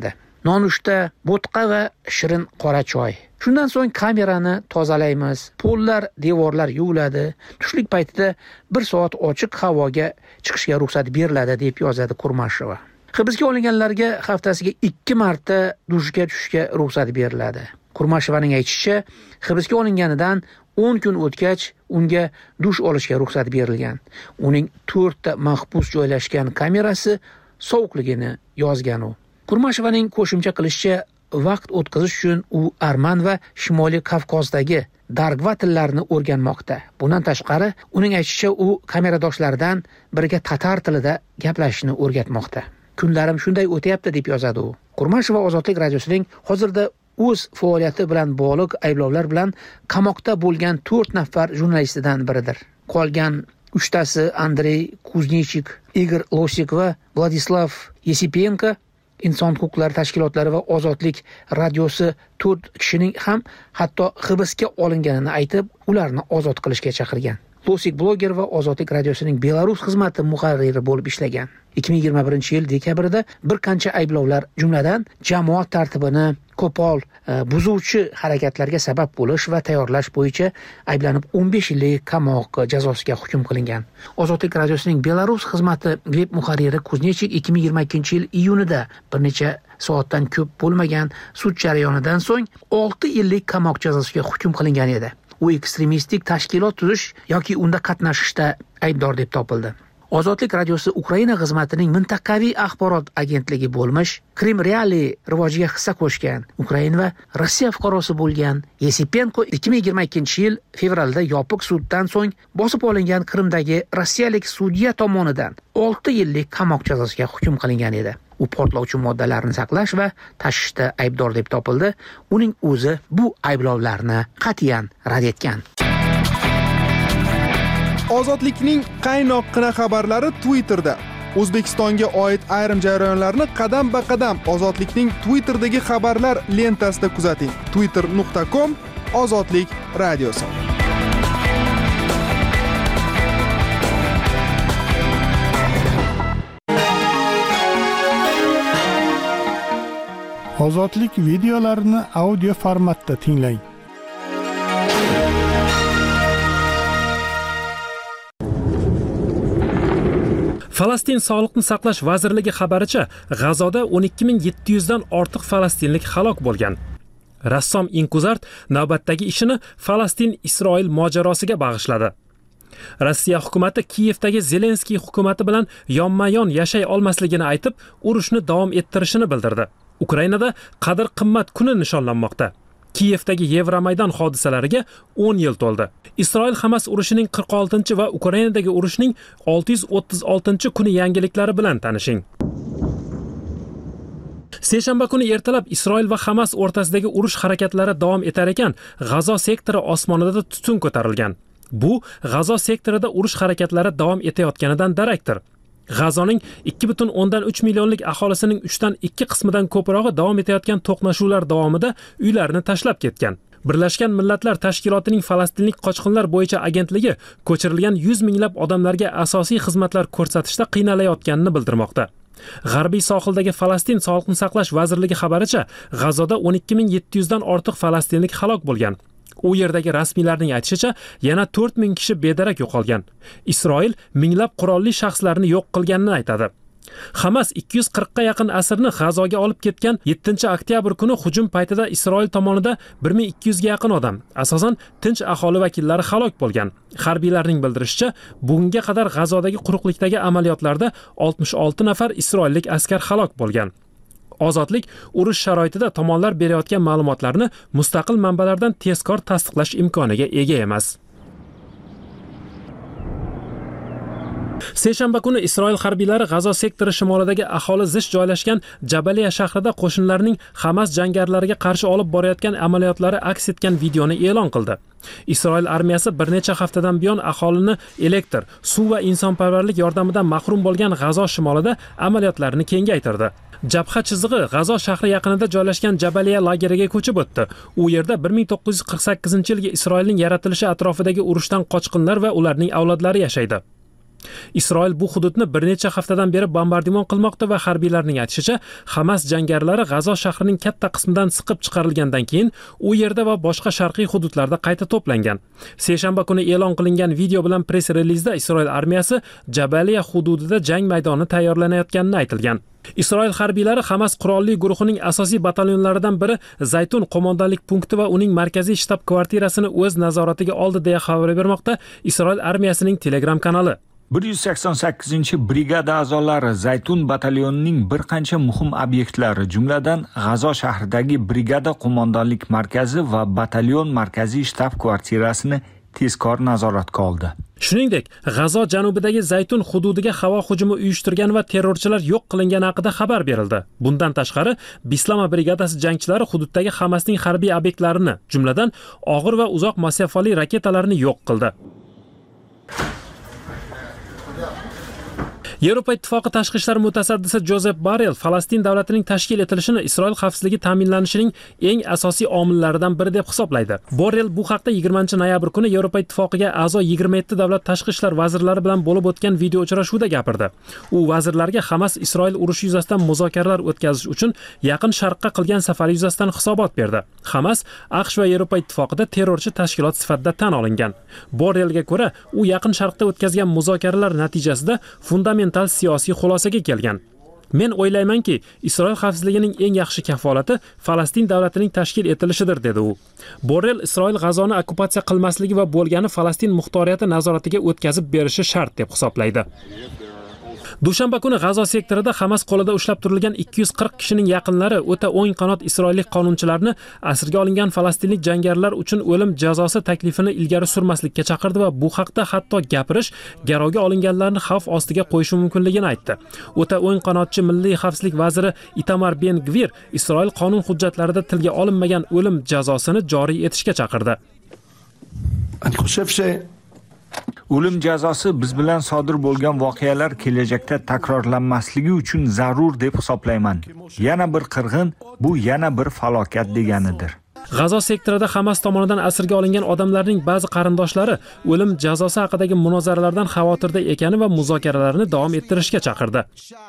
nonushta, bo'tqa va shirin qora choy. Shundan so'ng kamerani tozalaymiz. Pollar, devorlar yuviladi. Tushlik paytida bir soat ochiq havoga chiqishga ruxsat beriladi deb yozadi Kurmasheva. Hibsga olinganlarga haftasiga ikki marta dushga tushishga ruxsat beriladi. Kurmashevaning aytishicha, hibsga olinganidan o'n kun o'tgach unga dush olishga ruxsat berilgan. Uning to'rtta mahbus joylashgan kamerasi sovuqligini yozgan u. Kurmashevaning qo'shimcha qilishicha, vaqt o'tkazish uchun u arman va Shimoliy Kavkazdagi dargva tillarini o'rganmoqda. Bundan tashqari, uning aytishicha, u kameradoshlaridan biriga tatar tilida gaplashishni o'rgatmoqda. Kunlarim shunday o'tyapti deb yozadi u. Kurmasheva Ozodlik radiosining hozirda o'z faoliyati bilan bog'liq ayblovlar bilan qamoqda bo'lgan to'rt nafar jurnalistidan biridir. Qolgan uchtasi Andrey Kuznichik, Igor Losik va Vladislav Yesipenko inson huquqlari tashkilotlari va Ozodlik radiosi to'rt kishining ham hatto hibsga olinganini aytib, ularni ozod qilishga chaqirgan. Losik bloger va Ozodlik radiosining Belarus xizmati muharriri bo'lib ishlagan. ikki ming yigirma birinchi yil dekabrida bir qancha ayblovlar, jumladan jamoat tartibini qo'pol buzuvchi harakatlarga sabab bo'lish va tayyorlash bo'yicha ayblanib o'n besh yillik qamoq jazosiga hukm qilingan. Ozodlik radiosining Belarus xizmati veb muharriri Kuznechik ikki ming yigirma ikkinchi yil iyunida bir necha soatdan ko'p bo'lmagan sud jarayonidan so'ng olti yillik qamoq jazosiga hukm qilingan edi. U ekstremistik tashkilot tuzish yoki unda qatnashishda aybdor deb topildi. Ozodlik radiosi Ukraina xizmatining mintaqaviy axborot agentligi bo'lmish Krim Reali rivojiga hissa qo'shgan Ukraina va Rossiya fuqarosi bo'lgan Yesipenko ikki ming yigirma ikkinchi yil fevralda yopiq suddan so'ng bosib olingan Qrimdagi rossiyalik sudya tomonidan olti yillik qamoq jazosiga hukm qilingan edi. U portlovchi moddalarni saqlash va tashishda aybdor deb topildi. Uning o'zi bu ayblovlarni qat'iyan rad etgan. Ozodlikning qaynoqqina xabarlari Twitterda. O'zbekistonga oid ayrim jarayonlarni qadam-ba-qadam Ozodlikning Twitter'dagi xabarlar lentasida kuzating. twitter nuqta com Ozodlik radiosi. Ozodlik videolarini audio formatda tinglang. Falastin Sog'liqni saqlash vazirligi xabaricha, G'azoda o'n ikki ming yetti yuz dan ortiq falastinlik halok bo'lgan. Rassom Inkuzart navbatdagi ishini Falastin-Isroil mojarosiga bag'ishladi. Rossiya hukumati Kiyevdagi Zelenskiy hukumati bilan yonma-yon yashay olmasligini aytib, urushni davom ettirishini bildirdi. Ukrainada qadr-qimmat kuni nishonlanmoqda. Kiyevdagi Yevromaydon hodisalariga o'n yil to'ldi. Isroil Hamas urushining qirq oltinchi va Ukrainadagi urushning olti yuz o'ttiz oltinchi kuni yangiliklari bilan tanishing. Seshanba kuni ertalab Isroil va Hamas o'rtasidagi urush harakatlari davom etar ekan, G'azo sektori osmonida tutun ko'tarilgan. Bu G'azo sektorida urush harakatlari davom etayotganidan darakdir. G'azoning ikki butun o'ndan uch millionlik aholisining uchdan ikki qismidan ko'prog'i davom etayotgan to'qnashuvlar davomida uylarini tashlab ketgan. Birlashgan Millatlar Tashkilotining Falastinlik qochqinlar bo'yicha agentligi ko'chirilgan yuz minglab odamlarga asosiy xizmatlar ko'rsatishda qiynalayotganini bildirmoqda. G'arbiy sohildagi Falastin Sog'liqni saqlash vazirligi xabaricha, G'azoda o'n ikki ming yetti yuz dan ortiq falastinlik halok bo'lgan. U yerdagi rasmiylarning aytishicha, yana to'rt ming kishi bedarak yo'qolgan. Isroil minglab qurolli shaxslarni yo'q qilganini aytadi. Hamas ikki yuz qirqqa yaqin asirni G'azoga olib ketgan yettinchi oktyabr kuni hujum paytida Isroil tomonidan bir ming ikki yuz ga yaqin odam, asosan tinch aholi vakillari halok bo'lgan. Harbiylarning bildirishicha, bugunga qadar G'azodagi quruqlikdagi amaliyotlarda oltmish olti nafar isroillik askar halok bo'lgan. Ozodlik urush sharoitida tomonlar berayotgan ma'lumotlarni mustaqil manbalardan tezkor tasdiqlash imkoniga ega emas. Seshanba kuni Isroil harbiylari G'azo sektori shimolidagi aholi zich joylashgan Jabaliya shahrida qo'shinlarning Hamas jangarlariga qarshi olib borayotgan amaliyotlari aks etgan videoni e'lon qildi. Isroil armiyasi bir necha haftadan buyon aholini elektr, suv va insonparvarlik yordamidan mahrum bo'lgan G'azo shimolida amaliyotlarini kengaytirdi. Jabha chizig'i G'azo shahri yaqinida joylashgan Jabaliya lageriga ko'chib o'tdi. U yerda bir ming to'qqiz yuz qirq sakkizinchi yilgi Isroilning yaratilishi atrofidagi urushdan qochqinlar va ularning avlodlari yashaydi. Isroil bu hududni bir necha haftadan beri bombardimon qilmoqda va harbiylarning aytishicha, Hamas jangarilari G'azo shahrining katta qismidan siqib chiqarilgandan keyin u yerda va boshqa sharqiy hududlarda qayta to'plangan. Seshanba kuni e'lon qilingan video bilan press relizda Isroil armiyasi Jabaliya hududida jang maydoni tayyorlanayotganini aytilgan. Isroil harbiylari Hamas qurolli guruhining asosiy batalyonlaridan biri Zaytun qo'mondonlik punkti va uning markaziy shtab kvartirasini o'z nazoratiga oldi deya xabar bermoqda Isroil armiyasining Telegram kanali. bir yuz sakson sakkizinchi brigada a'zolari Zaytun batalyonining bir qancha muhim obyektlari, jumladan G'azo shahridagi brigada qo'mondonlik markazi va batalyon markaziy shtab kvartirasini tezkor nazoratga oldi. Shuningdek, G'azo janubidagi Zaytun hududiga havo hujumi uyushtirgan va terrorchilar yo'q qilingani haqida xabar berildi. Bundan tashqari, Bislama brigadasi jangchilari hududdagi Hamasning harbiy obyektlarini, jumladan og'ir va uzoq masofali raketalarni yo'q qildi. Yevropa Ittifoqi tashqi ishlar mutasaddisi Jozef Borrell Falastin davlatining tashkil etilishini Isroil xavfsizligi ta'minlanishining eng asosiy omillaridan biri deb hisoblaydi. Borrell bu haqda yigirmanchi noyabr kuni Yevropa Ittifoqiga a'zo yigirma yetti davlat tashqi ishlar vazirlari bilan bo'lib o'tgan video uchrashuvida gapirdi. U vazirlarga Hamas Isroil urushi yuzasidan muzokaralar o'tkazish uchun Yaqin Sharqqa qilgan safari yuzasidan hisobot berdi. Hamas AQSh va Yevropa Ittifoqida terrorchi tashkilot sifatida tan olingan. Borrellga ko'ra, u Yaqin Sharqda o'tkazgan muzokaralar natijasida fundamental siyosiy xulosaga kelgan. Men o'ylaymanki, Isroil xavfsizligining eng yaxshi kafolati Falastin davlatining tashkil etilishidir, dedi u. Borrell Isroil G'azoni okkupatsiya qilmasligi va bo'lgani Falastin muxtoriyati nazoratiga o'tkazib berishi shart deb hisoblaydi. Dushanba kuni G'azo sektorida Hamas qo'lida ushlab turilgan ikki yuz qirq kishining yaqinlari o'ta o'ng qanot isroillik qonunchilarni asirga olingan falastinlik jangarilar uchun o'lim jazosi taklifini ilgari surmaslikka chaqirdi va bu haqda hatto gapirish garovga olinganlarni xavf ostiga qo'yishi mumkinligini aytdi. O'ta o'ng qanotchi milliy xavfsizlik vaziri Itamar Ben-Gvir Isroil qonun hujjatlarida tilga olinmagan o'lim jazosini joriy etishga chaqirdi. O'lim jazosi biz bilan sodir bo'lgan voqealar kelajakda takrorlanmasligi uchun zarur deb hisoblayman. Yana bir qirg'in bu yana bir falokat deganidir. G'azo sektorida Hamas tomonidan asirga olingan odamlarning ba'zi qarindoshlari o'lim jazosi haqidagi munozaralardan xavotirda ekani va muzokaralarni davom ettirishga chaqirdi.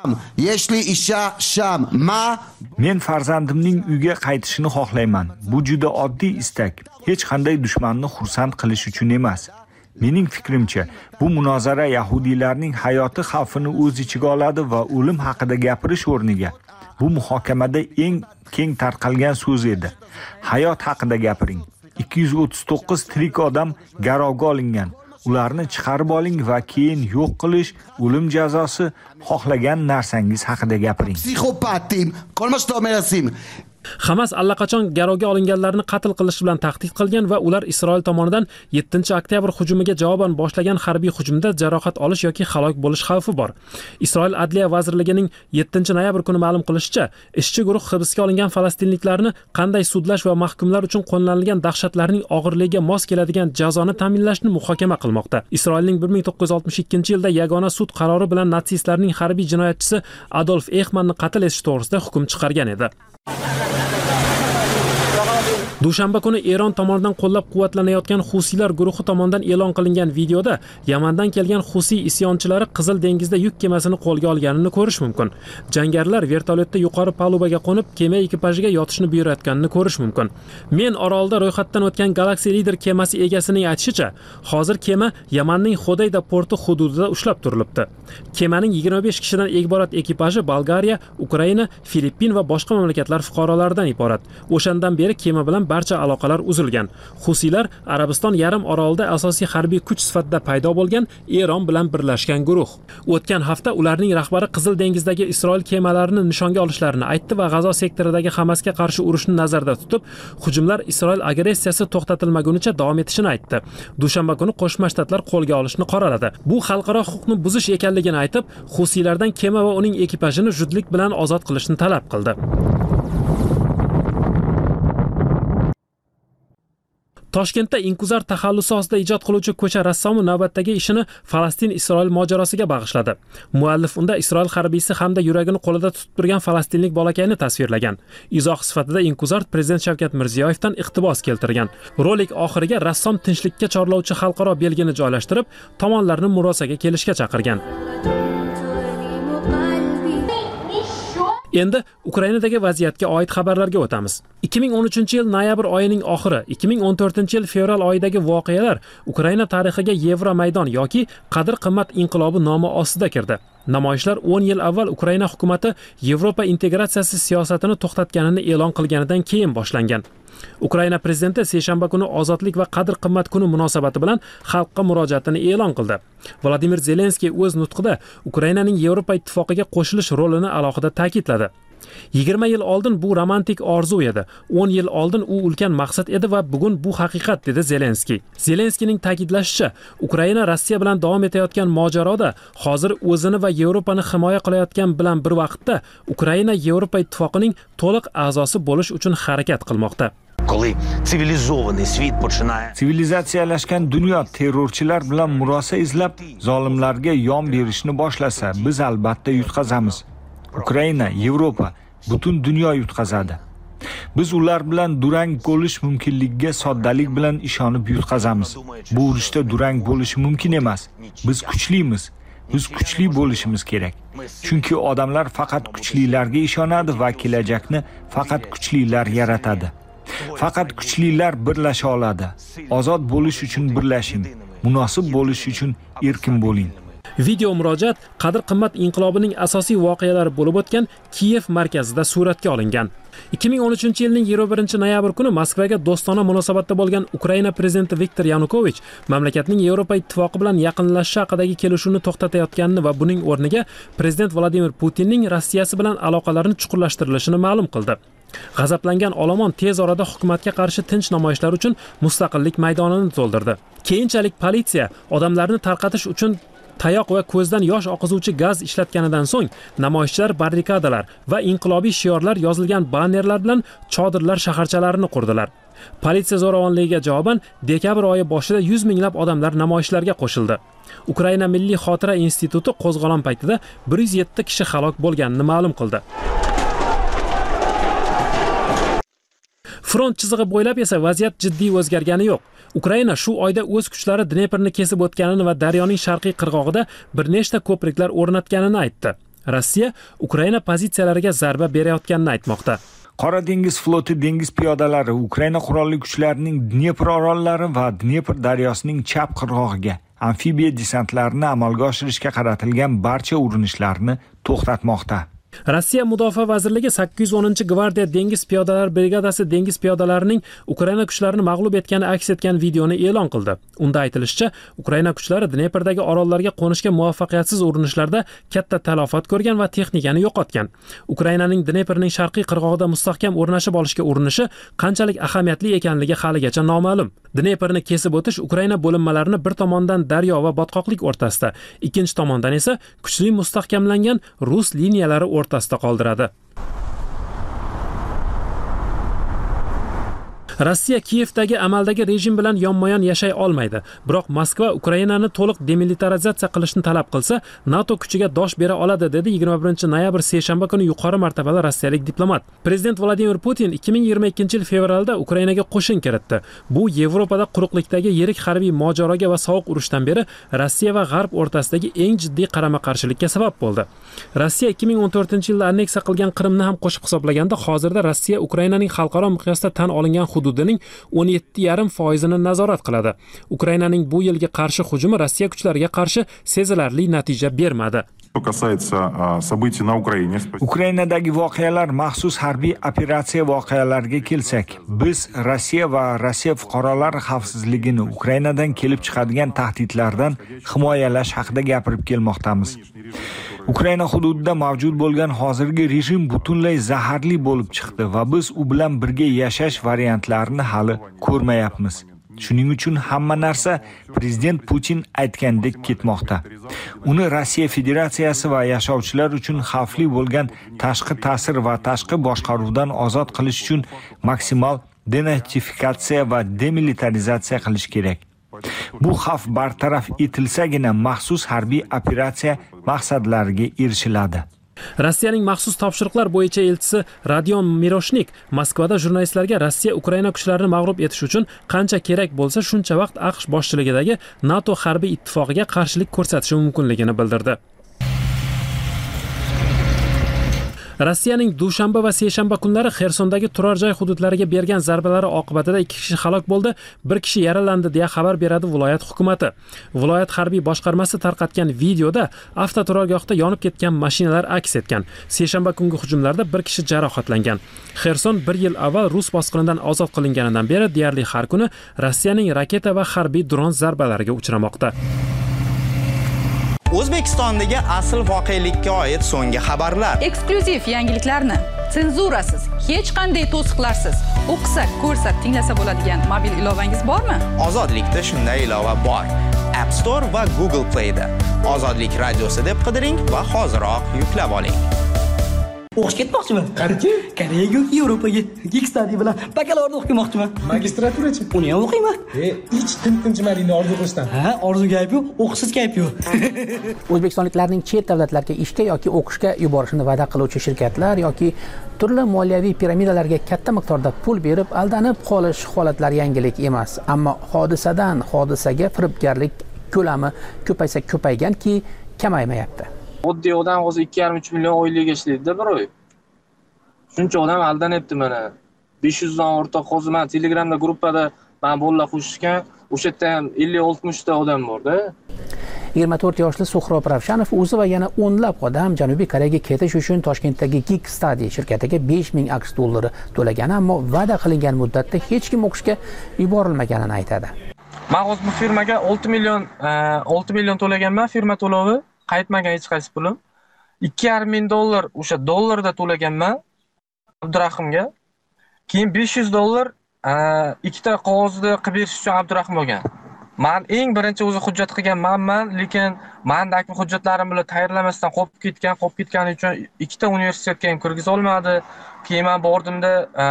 Men farzandimning uyga qaytishini xohlayman. Bu juda oddiy istak. Hech qanday dushmanni xursand qilish uchun emas. Mening fikrimcha, bu munozara yahudiylarning hayoti xavfini o'z ichiga oladi va o'lim haqida gapirish o'rniga bu muhokamada eng keng tarqalgan so'z edi. Hayot haqida gapiring. ikki yuz o'ttiz to'qqiz tirik odam garovga olingan. Ularni chiqarib oling va keyin yo'q qilish, o'lim jazosi, xohlagan narsangiz haqida gapiring. Hamas allaqachon garovga olinganlarni qatl qilish bilan tahdid qilgan va ular Isroil tomonidan yettinchi oktyabr hujumiga javoban boshlagan harbiy hujumda jarohat olish yoki halok bo'lish xavfi bor. Isroil Adliya vazirligining yettinchi noyabr kuni ma'lum qilishicha, ishchi guruh hibsga olingan falastinliklarni qanday sudlash va mahkumlar uchun qo'llanilgan dahshatlarning og'irligiga mos keladigan jazoni ta'minlashni muhokama qilmoqda. Isroilning bir ming to'qqiz yuz oltmish ikkinchi yilda yagona sud qarori bilan natsistlarning harbiy jinoyatchisi Adolf Eichmannni qatl etish to'g'risida hukm chiqargan edi. Dushanba kuni Eron tomonidan qo'llab-quvvatlanayotgan Husiylar guruhi tomonidan e'lon qilingan videoda Yamandan kelgan Husiy isyonchilari Qizil dengizda yuk kemasini qo'lga olganini ko'rish mumkin. Jangarilar vertolyotda yuqori palubaga qo'nib, kema ekipajiga yotishni buyurayotganini ko'rish mumkin. Men orolda ro'yxatdan o'tgan Galaxy Leader kemasi egasining aytishicha, hozir kema Yamanning Xodayda porti hududida ushlab turilibdi. Kemaning yigirma besh kishidan iborat ekipaji Bolgariya, Ukraina, Filippin va boshqa mamlakatlar fuqarolaridan iborat. O'shandan beri kema bilan barcha aloqalar uzilgan. Husiylar Arabiston yarim orolida asosiy harbiy kuch sifatida paydo bo'lgan Eron bilan birlashgan guruh. O'tgan hafta ularning rahbari Qizil dengizdagi Isroil kemalarini nishonga olishlarini aytdi va G'azo sektoridagi Hamasga qarshi urushni nazarda tutib, hujumlar Isroil agressiyasi to'xtatilmagunicha davom etishini aytdi. Dushanba kuni Qo'shma Shtatlar qo'lga olishni qoraladi. Bu xalqaro huquqni buzish ekanligini aytib, Husiylardan kema va uning ekipajini zudlik bilan ozod qilishni talab qildi. Toshkentda Inkuzar taxallusi ostida ijod qiluvchi ko'cha rassomi navbatdagi ishini Falastin-Isroil mojarosiga bag'ishladi. Muallif unda Isroil harbiysi hamda yuragini qo'lida tutib turgan falastinlik bolakayni tasvirlagan. Izoh sifatida Inkuzar prezident Shavkat Mirziyoyevdan iqtibos keltirgan. Rolik oxiriga rassom tinchlikka chorlovchi xalqaro belgini joylashtirib, tomonlarni murosaga kelishga chaqirgan. Endi Ukrainadagi vaziyatga oid xabarlarga o'tamiz. ikki ming o'n uchinchi yil noyabr oyining oxiri, ikki ming o'n to'rtinchi yil fevral oyidagi voqealar Ukraina tarixiga Yevromaydon yoki qadr-qimmat inqilobi nomi ostida kirdi. Namoyishlar o'n yil avval Ukraina hukumatı Yevropa integratsiyasi siyosatini to'xtatganini e'lon qilganidan keyin boshlangan. Ukraina prezidenti seshanba kuni ozodlik va qadr-qimmat kuni munosabati bilan xalqqa murojaatini e'lon qildi. Vladimir Zelenskiy o'z nutqida Ukrainaning Yevropa ittifoqiga qo'shilish rolini alohida ta'kidladi. yigirma yil oldin bu romantik orzu edi. o'n yil oldin u ulkan maqsad edi va bugun bu haqiqat, dedi Zelenskiy. Zelenskiyning ta'kidlashicha, Ukraina Rossiya bilan davom etayotgan mojaroda hozir o'zini va Yevropani himoya qilayotgan bilan bir vaqtda Ukraina Yevropa ittifoqining to'liq a'zosi bo'lish uchun harakat qilmoqda. Коли цивилизованный світ починає sivilizatsiyalashgan dunyo terrorchilar bilan murosa izlab, zolimlarga yon berishni boshlasa, biz albatta yutqazamiz. Ukraina, Yevropa, butun dunyo yutqazadi. Biz ular bilan durang bo'lish mumkinligiga soddalik bilan ishonib yutqazamiz. Bu urushda durang bo'lishi mumkin emas. Biz kuchlimiz. Biz kuchli bo'lishimiz kerak. Chunki odamlar faqat kuchlilarga ishonadi va kelajakni faqat kuchlilar yaratadi. Faqat kuchlilar birlasha oladi. Ozod bo'lish uchun birlashing. Munosib bo'lish uchun erkin bo'ling. Video murojaat qadr-qimmat inqilobining asosiy voqealari bo'lib o'tgan Kiyev markazida suratga olingan. ikki ming o'n uchinchi yilning yigirma birinchi noyabr kuni Moskvaga do'stona munosabatda bo'lgan Ukraina prezidenti Viktor Yanukovich mamlakatning Yevropa ittifoqi bilan yaqinlashish haqidagi kelishuvni to'xtatayotganini va buning o'rniga prezident Vladimir Putinning Rossiyasi bilan aloqalarni chuqurlashtirilishini ma'lum qildi. G'azablangan olomon tez orada hukumatga qarshi tinch namoyishlar uchun mustaqillik maydonini to'ldirdi. Keyinchalik politsiya odamlarni tarqatish uchun tayoq va ko'zdan yosh oqizuvchi gaz ishlatganidan so'ng namoyishchilar barrikadalar va inqilobiy shiorlar yozilgan bannerlar bilan chodirlar shaharchalarini qurdilar. Politsiya zo'ravonligiga javoban dekabr oyi boshida yuz minglab odamlar namoyishlarga qo'shildi. Ukraina Milliy xotira instituti qo'zg'olon paytida bir yuz yetti kishi halok bo'lganini ma'lum qildi. Front chizig'i bo'ylab esa vaziyat jiddiy o'zgargani yo'q. Ukraina shu oyda o'z kuchlari Dneprni kesib o'tganini va daryoning sharqiy qirg'og'ida bir nechta ko'priklar o'rnatganini aytdi. Rossiya Ukraina pozitsiyalariga zarba berayotganini aytmoqda. Qora dengiz floti dengiz piyodalari Ukraina qurolli kuchlarining Dnepr orollari va Dnepr daryosining chap qirg'og'iga amfibiya desantlarini amalga oshirishga qaratilgan barcha urinishlarni to'xtatmoqda. Rossiya Mudofaa vazirligi sakkiz yuz o'ninchi gvardiya dengiz piyodalar brigadasi dengiz piyodalarining Ukraina kuchlarini mag'lub etgani aks etgan videoni e'lon qildi. Unda aytilishicha, Ukraina kuchlari Dneprdagi orollarga qo'nishga muvaffaqiyatsiz urinishlarda katta talafot ko'rgan va texnikani yo'qotgan. Ukrainaning Dneprning sharqiy qirg'og'ida mustahkam o'rnashib olishga urinishi qanchalik ahamiyatli ekanligi haligacha noma'lum. Dneprni kesib o'tish Ukraina bo'linmalarini bir tomondan daryo va botqoqlik o'rtasida, ikkinchi tomondan esa kuchli mustahkamlangan rus liniyalari o'rtasida qoldiradi. Rossiya Kiyevdagi amaldagi rejim bilan yonma-yon yashay olmaydi. Biroq Moskva Ukrainani to'liq demilitarizatsiya qilishni talab qilsa, NATO kuchiga dosh bera oladi, dedi yigirma birinchi noyabr seshanba kuni yuqori martabali rossiyalik diplomat. Prezident Vladimir Putin ikki ming yigirma ikkinchi yil fevralda Ukrainaga qo'shin kiritdi. Bu Yevropada quruqlikdagi yirik harbiy mojaroga va sovuq urushdan beri Rossiya va G'arb o'rtasidagi eng jiddiy qarama-qarshilikka sabab bo'ldi. Rossiya ikki ming o'n to'rtinchi yilda anneksiya qilgan Qrimni ham qo'shib hisoblaganda, hozirda Rossiya Ukrainaning xalqaro miqyosda tan olingan hududining o'n yetti yarim foizini nazorat qiladi. Ukrainaning bu yilgi qarshi hujumi Rossiya kuchlariga qarshi sezilarli natija bermadi. Ukrainadagi voqealar maxsus harbiy operatsiya voqealariga kelsak, biz Rossiya va Rossiya fuqarolari xavfsizligini Ukrainadan kelib chiqadigan tahdidlardan himoyalash haqida gapirib kelmoqdamiz. Ukraina hududida mavjud bo'lgan hozirgi rejim butunlay zaharli bo'lib chiqdi va biz u bilan birga yashash variantlarini hali ko'rmayapmiz. Shuning uchun hamma narsa prezident Putin aytgandek ketmoqda. Uni Rossiya Federatsiyasi va yashovchilar uchun xavfli bo'lgan tashqi ta'sir va tashqi boshqaruvdan ozod qilish uchun maksimal denatifikatsiya va demilitarizatsiya qilish kerak. Bu xavf bartaraf etilsagina maxsus harbiy operatsiya maqsadlariga erishiladi. Rossiyaning maxsus topshiriqlar bo'yicha elchisi Radion Miroshnik Moskvada jurnalistlarga Rossiya Ukraina kuchlarini mag'lub etish uchun qancha kerak bo'lsa shuncha vaqt AQSh boshchiligidagi NATO harbiy ittifoqiga qarshilik ko'rsatishi mumkinligini bildirdi. Rossiyaning dushanba va seshanba kunlari Xersondagi turar joy hududlariga bergan zarbalari oqibatida ikki kishi halok bo'ldi, bir kishi yaralandi deya xabar beradi viloyat hukumatı. Viloyat harbiy boshqarmasi tarqatgan videoda avtoturargohda yonib ketgan mashinalar aks etgan. Seshanba kungi hujumlarda bir kishi jarohatlangan. Xerson bir yil avval Rus bosqinidan ozod qilinganidan beri deyarli har kuni Rossiyaning raketa va harbiy dron zarbalariga uchramoqda. O'zbekistondagi asl voqelikka oid so'nggi xabarlar. Eksklyuziv yangiliklarni senzurasiz, hech qanday to'siqlarsiz o'qisa, ko'rsa, tinglasa bo'ladigan mobil ilovangiz bormi? Ozodlikda shunday ilova bor. App Store va Google Play da. Ozodlik radiosi deb qidiring va hoziroq yuklab oling. O'qishga ketmoqchiman. Qayerga? Koreyaga yoki Yevropaga. Geekstudy bilan bakalavriat o'qimoqchiman. Magistraturachi? Uni ham o'qiyman. E, hech tintinchimadingni orzu qilishdan. Ha, orzu gap yo'q, o'qishsiz gap yo'q. O'zbekistonliklarning chet davlatlarga ishga yoki o'qishga yuborishni va'da qiluvchi shirkatlar yoki turli moliyaviy piramidalarga katta miqdorda pul berib aldanib qolish holatlari yangilik emas, ammo hodisadan hodisaga firibgarlik ko'lami ko'paysa ko'payganki, kamaymayapti. Oddiy odam hozir ikki yarim uch million oylik ishlaydi-da bir oy. Shuncha odam aldanyapti mana. besh yuz dan ortiq hozir men Telegramda gruppada men bolalar qo'shishgan, o'sha yerda ham ellik oltmish ta odam bor-da. yigirma to'rt yoshli Suhrob Ravshanov o'zi va yana o'nlab odam Janubiy Koreyaga ketish uchun Toshkentdagi Geekstudy shirkatiga besh ming aks dollari to'lagan, ammo va'da qilingan muddatda hech kim o'qishga yuborilmaganini aytadi. Men hozir bu firmaga olti million olti million to'laganman, firma to'lovi. Qaytmagan hech qaysi pulim. ikki yarim ming dollar o'sha dollarda to'laganman Abdurahimga. Keyin besh yuz dollar ikkita qog'ozni qilib berish uchun Abdurahim olgan. Men eng birinchi o'zi hujjat qilganman, lekin mendagi hujjatlarim bilan tayyorlamasdan qolib ketgan, qolib ketgani uchun ikkita universitetga ham kirgiza olmadi. Keyin men bordimda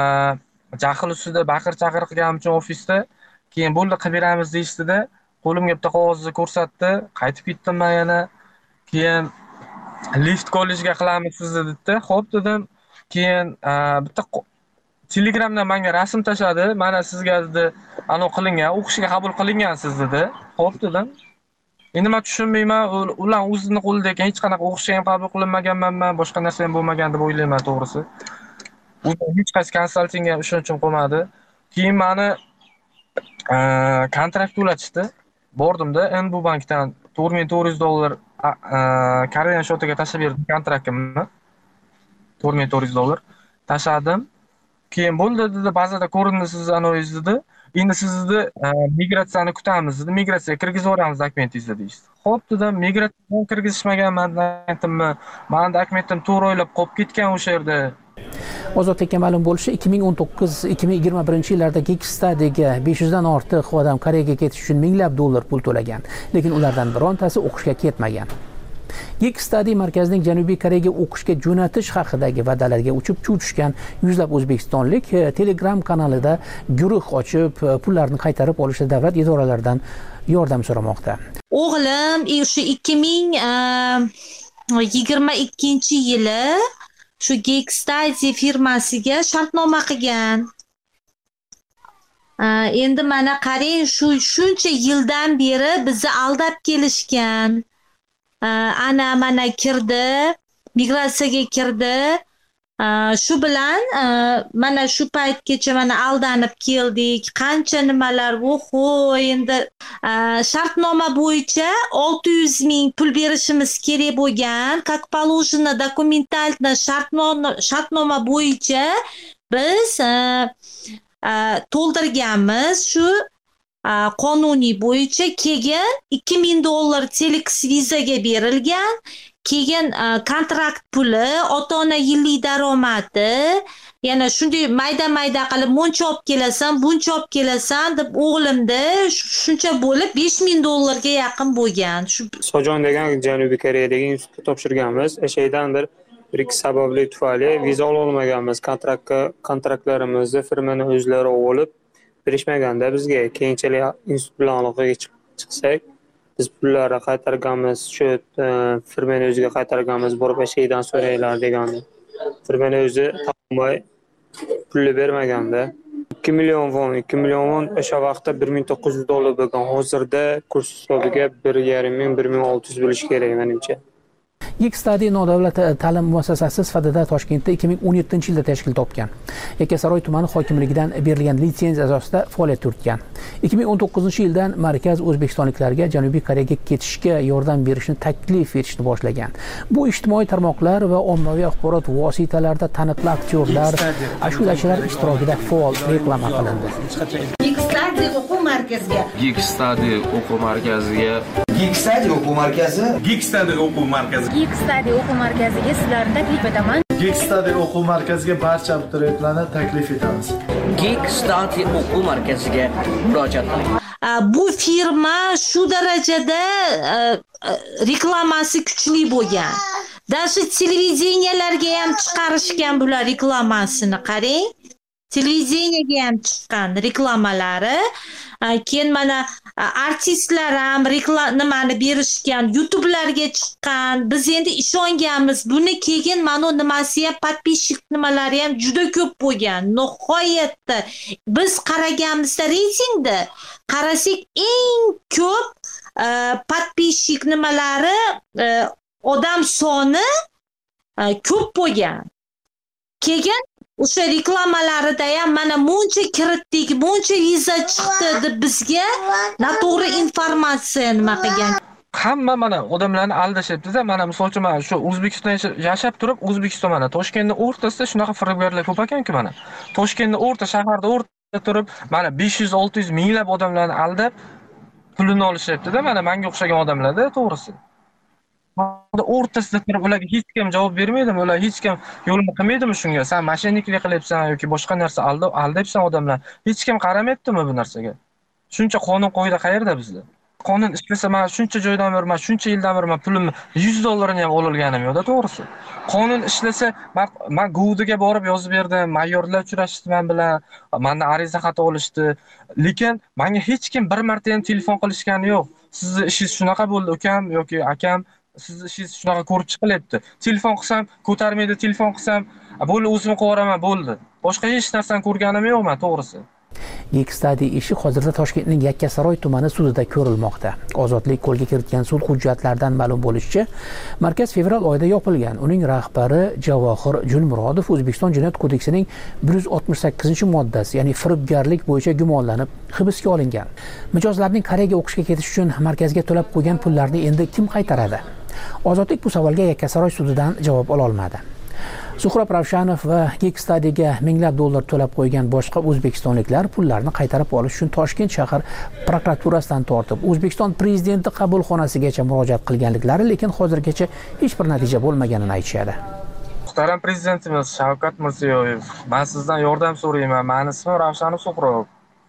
jahl ustida baqir-chaqir qilganim uchun ofisda, keyin bo'ldi qilib beramiz deyishdi-da, qo'limga bitta qog'ozni ko'rsatdi, qaytib ketdim men yana. Keyin lift kollejga qilamiz sizni dedi. Xo'p dedim. Keyin bitta Telegramdan menga rasm tashladi. Mana sizga dedi, anav qilingan, o'qishga qabul qilingansiz dedi. Xo'p dedim. Endi men tushunmayman, ular o'zining qo'lida ekan, hech qanaqa o'qishga ham qabul qilinmaganman, men boshqa narsa ham bo'lmagan deb o'ylayman to'g'risi. U hech qaysi konsaltingga ishonchim qolmadi. Keyin meni kontrakt to'latishdi. Bordimda N B U bankdan to'rt ming to'rt yuz dollar Koreyan shotiga tashlab berdim kontraktimni. to'rt ming to'rt yuz dollar tashladim. Keyin bo'ldi dedi, bazada ko'rindi siz anoyiz dedi. Endi sizni migratsiyani kutamiz dedi. Migratsiyaga kirgizib yuboramiz dokumentingizni deydi. Xo'p dedim, migratsiyaga kirgizishmagan dokumentimni, meni dokumentim to'g'ri o'ylab qolib ketgan o'sha yerda. Ozodlikka ma'lum bo'lishi ikki ming o'n to'qqiz ikki ming yigirma birinchi yillarda Geekstudy'ga besh yuz dan ortiq odam Koreyaga ketish uchun minglab dollar pul to'lagan, lekin ulardan birontasi o'qishga ketmagan. Geekstudy markazining Janubiy Koreyaga o'qishga jo'natish haqidagi va'dalarga uchib tushgan yuzlab o'zbekistonlik Telegram kanalida guruh ochib, pullarni qaytarib olishda davlat idoralaridan yordam so'ramoqda. O'g'lim o'sha ikki ming yigirma ikkinchi yili shu Geekstudy firmasiga shartnoma qilgan. Endi mana qarang, shu shuncha yildan beri bizni aldab kelishgan. Ana mana kirdi, migratsiyaga kirdi. Shu bilan mana shu paytgacha mana aldanib keldik. Qancha nimalar, oho, endi shartnoma bo'yicha olti yuz ming pul berishimiz kerak bo'lgan. Как положено документально shartnoma shartnoma bo'yicha biz to'ldirganmiz. Shu qonuniy bo'yicha keyin ikki ming dollar Telex vizaga berilgan. Keyin kontrakt puli, ota-ona yillik daromadi, yana shunday mayda-mayda qilib muncha olib kelasan, buncha olib kelasan deb o'g'limda shuncha bo'lib besh ming dollarga yaqin bo'lgan. Shu Sojon degan Janubiy Koreyadagi institutga topshirganmiz. O'sha yerdan bir bir ikki sababli tufayli viza ololmaganmiz. Kontraktga kontraktlarimizni firmaning o'zlari olib berishmaganda bizga keyinchalik institut bilan aloqaga chiqsak, biz pullarni qaytarganmiz, shu firmaning o'ziga qaytarganmiz, borib shaydan so'raylar degandi. Firmaning o'zi topmay pulni bermaganda. ikki million won, ikki million won o'sha vaqtda bir ming to'qqiz yuz dollar bo'lgan. Hozirda kurs hisobiga bir yarim ming, bir ming olti yuz bo'lish kerak menimcha. Geekstudy nodavlat ta'lim muassasasi sifatida Toshkentda ikki ming o'n yettinchi yilda tashkil topgan. Yakkasaroy tumani hokimligidan berilgan litsenziya asosida faoliyat yuritgan. ikki ming o'n to'qqizinchi yildan markaz o'zbekistonliklarga Janubiy Koreyaga ketishga yordam berishni taklif etishni boshlagan. Bu ijtimoiy tarmoqlar va ommaviy axborot vositalarida taniqli aktyorlar, ashulachilar ishtirokida faol reklama qilindi. Geekstudy o'quv markaziga. Geekstudy o'quv markaziga. Geekstudy o'quv markazi. Geekstudy o'quv markazi. Geekstudy o'quv markaziga sizlarni taklif etaman. Geekstudy o'quv markaziga barcha abituriyentlarni taklif etamiz. Geekstudy o'quv markaziga murojaat qiling. Bu firma shu darajada reklamasi kuchli bo'lgan. Даже televideniyalarga ham chiqarishgan bular reklamasini qarang. Televideniyaga ham chiqqan reklamalari. Keyin mana artistlar ham reklama nimani berishgan, YouTube'larga chiqqan. Biz endi ishonganmiz. Buni keyin mana nimasi ham подписчик nimalari ham juda ko'p bo'lgan. Nihoyatda biz qaraganimizda reytingda qarasak eng ko'p подписчик nimalari odam soni ko'p bo'lgan. Keyin o'sha reklamalarida ham mana muncha kiritdik, muncha viza chiqdi deb bizga noto'g'ri informatsiya nima qilgan. Hamma mana odamlarni aldashyapti-da. Mana misol uchun mana shu O'zbekistonda yashab turib, O'zbekiston mana Toshkentning o'rtasida shunaqa firibgarlar ko'p ekan-ku mana. Toshkentning o'rta shaharda o'rtada turib, mana besh yuz olti yuz minglab odamlarni aldab pulini olishyapti-da. Mana menga o'xshagan odamlarda to'g'risi. O'rtasida turib ularga hech kim javob bermaydimi? Ular hech kim yo'lini qilmaydimi shunga? Sen mashinniklik qilyapsan yoki boshqa narsa aldab aldayapsan odamlar. Hech kim qaramayaptimi bu narsaga? Shuncha qonun qoida qayerda bizda? Qonun ishlasa, men shuncha joydan beraman, shuncha yildan beraman pulimni yuz dollarini ham ololganim yo'q-da, to'g'risi. Qonun ishlasa, men men Guvdiga borib yozib berdim, mayorlar uchrashdi men bilan, mendan ariza xat olishdi. Lekin menga hech kim bir marta ham telefon qilishgani yo'q. Sizni ishingiz shunaqa bo'ldi, ukam yoki akam, sizni ishingiz shunaqa ko'rib chiqilyapti. Telefon qilsam, ko'tarmaydi, telefon qilsam, bo'ldi o'zim qilib bo'ldi. Boshqa hech narsani ko'rganim yo'q men, to'g'risi. Geekstudy ishi hozirda Toshkentning Yakkasaroy tumani sudida ko'rilmoqda. Ozodlik qo'lga kiritgan sud hujjatlaridan ma'lum bo'lishicha, markaz fevral oyida yopilgan. Uning rahbari Javohir Julmurodov O'zbekiston Jinoyat kodeksining bir yuz oltmish sakkizinchi moddasi, ya'ni firibgarlik bo'yicha gumonlanib hibsga olingan. Mijozlarning Koreyaga o'qishga ketish uchun markazga to'lab qo'ygan pullarni endi kim qaytaradi? Ozodlik bu savolga Yakkasaroy sudidan javob ola olmadi. Suhrob Ravshanov va Geekstudyga minglab dollar to'lab qo'ygan boshqa o'zbekistonliklar pullarni qaytarib olish uchun Toshkent shahar prokuraturasidan tortib O'zbekiston prezidenti qabulxonasigacha murojaat qilganliklari, lekin hozirgacha hech bir natija bo'lmaganini aytishadi. Muhtaram prezidentimiz Shavkat Mirziyoyev, men sizdan yordam so'rayman. Meni ismim Ravshanov Suhrob.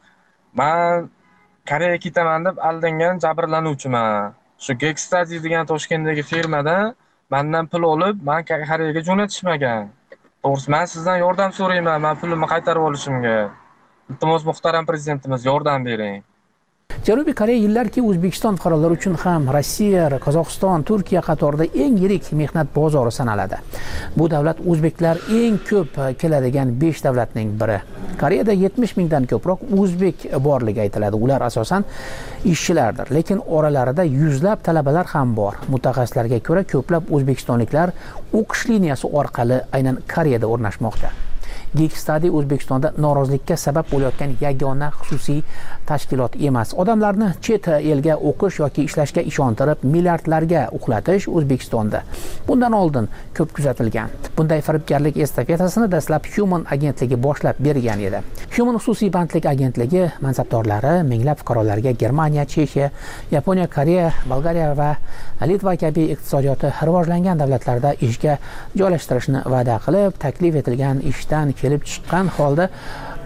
Men Koreyaga ketaman deb aldangan jabrlanuvchiman. Shu Geekstudy degan Toshkentdagi firmadan mendan pul olib, men Koreyaga jo'natishmagan. To'g'risi, men sizdan yordam so'rayman, men pulimni qaytarib olishimga. Iltimos, muhtaram prezidentimiz, yordam bering. Janubiy Koreya yillarki O'zbekiston fuqarolari uchun ham Rossiya, Qozog'iston, Turkiya qatorida eng yirik mehnat bozori sanaladi. Bu davlat o'zbeklar eng ko'p keladigan besh davlatning biri. Koreyada yetmish mingdan ko'proq o'zbek borligi aytiladi. Ular asosan ishchilardir, lekin oralarida yuzlab talabalar ham bor. Mutaxassislarga ko'ra, ko'plab o'zbekistonliklar o'qish liniyasi orqali aynan Koreyada o'rnashmoqda. Geekstudy O'zbekistonda norozilikka sabab bo'layotgan yagona xususiy tashkilot emas. Odamlarni chet elga o'qish yoki ishlashga ishontirib, milliardlarga uxlatish O'zbekistonda bundan oldin ko'p kuzatilgan. Bunday firibgarlik estafetasini dastlab Human agentligi boshlab bergan edi. Human xususiy bandlik agentligi mansabdorlari minglab fuqarolarga Germaniya, Chexiya, Yaponiya, Koreya, Bolgariya va Litva kabi iqtisodiyoti rivojlangan davlatlarda ishga joylashtirishni va'da qilib, taklif etilgan ishdan kelib chiqqan holda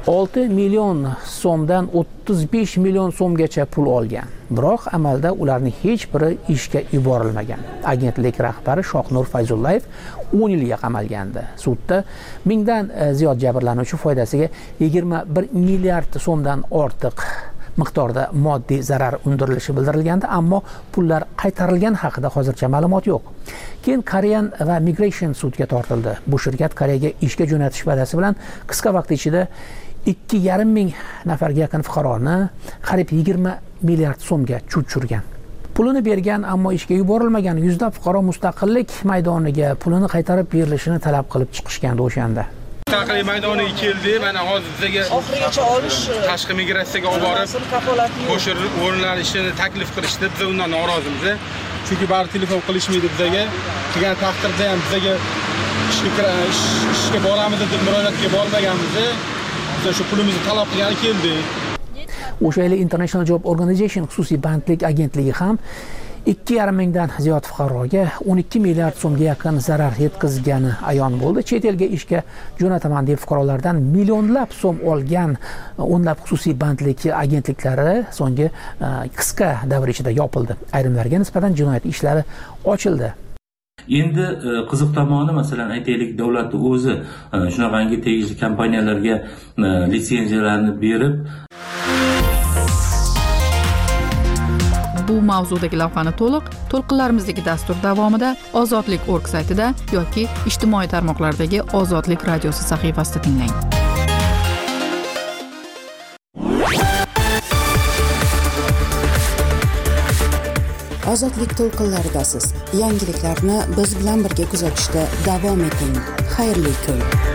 olti million so'mdan o'ttiz besh million so'mgacha pul olgan. Biroq amalda ularning hech biri ishga yuborilmagan. Agentlik rahbari Shohnur Fayzullayev o'n yilga qamalgandi. Sudda mingdan ziyod jabrlanuvchi foydasiga yigirma bir milliard so'mdan ortiq miqdorda moddiy zarar undirilishi bildirilgandi, ammo pullar qaytarilgani haqida hozircha ma'lumot yo'q. Keyin Korean va Migration sudga tortildi. Bu shirkat Koreyaga ishga jo'natish va'dasi bilan qisqa vaqt ichida ikki yarim ming nafarga yaqin fuqaroni qariyb yigirma milliard so'mga cho'chirgan. Pulini bergan, ammo ishga yuborilmagan yuzlab fuqaro mustaqillik maydoniga pulini qaytarib berilishini talab qilib chiqishgandi o'shanda. Mustaqillik maydoniga keldi. Mana hozir bizga oxirigacha olish tashqi migratsiyaga olib borib qo'shirib o'rinlanishini taklif qilishdi. Biz undan norozimiz. Chunki bari telefon qilishmaydi bizga. Degan taqdirda ham bizga ishga boramiz deb murojaatga bormaganmiz. Biz shu pulimizni talab qilgani keldi. O'sha yili International Job Organization xususiy bandlik agentligi ham ikki yarim mingdan ziyod fuqaroga o'n ikki milliard so'mga yaqin zarar yetkazgani ayon bo'ldi. Chet elga ishga jo'nataman deb fuqarolardan millionlab so'm olgan o'nlab xususiy bandlik agentliklari so'nggi qisqa davr ichida yopildi. Ayrimlarga nisbatan jinoyat ishlari ochildi. Endi qiziq tomoni, masalan, aytaylik, davlat o'zi shunaqangi tegishli kompaniyalarga litsenziyalarni berib Bu mavzudagi lavhani to'liq to'lqinlarimizdagi dastur davomida Ozodlik org saytida yoki ijtimoiy tarmoqlardagi Ozodlik radiosi sahifasida tinglang. Ozodlik to'lqinlaridasiz. Yangiliklarni biz bilan birga kuzatishda davom eting. Xayrli kun.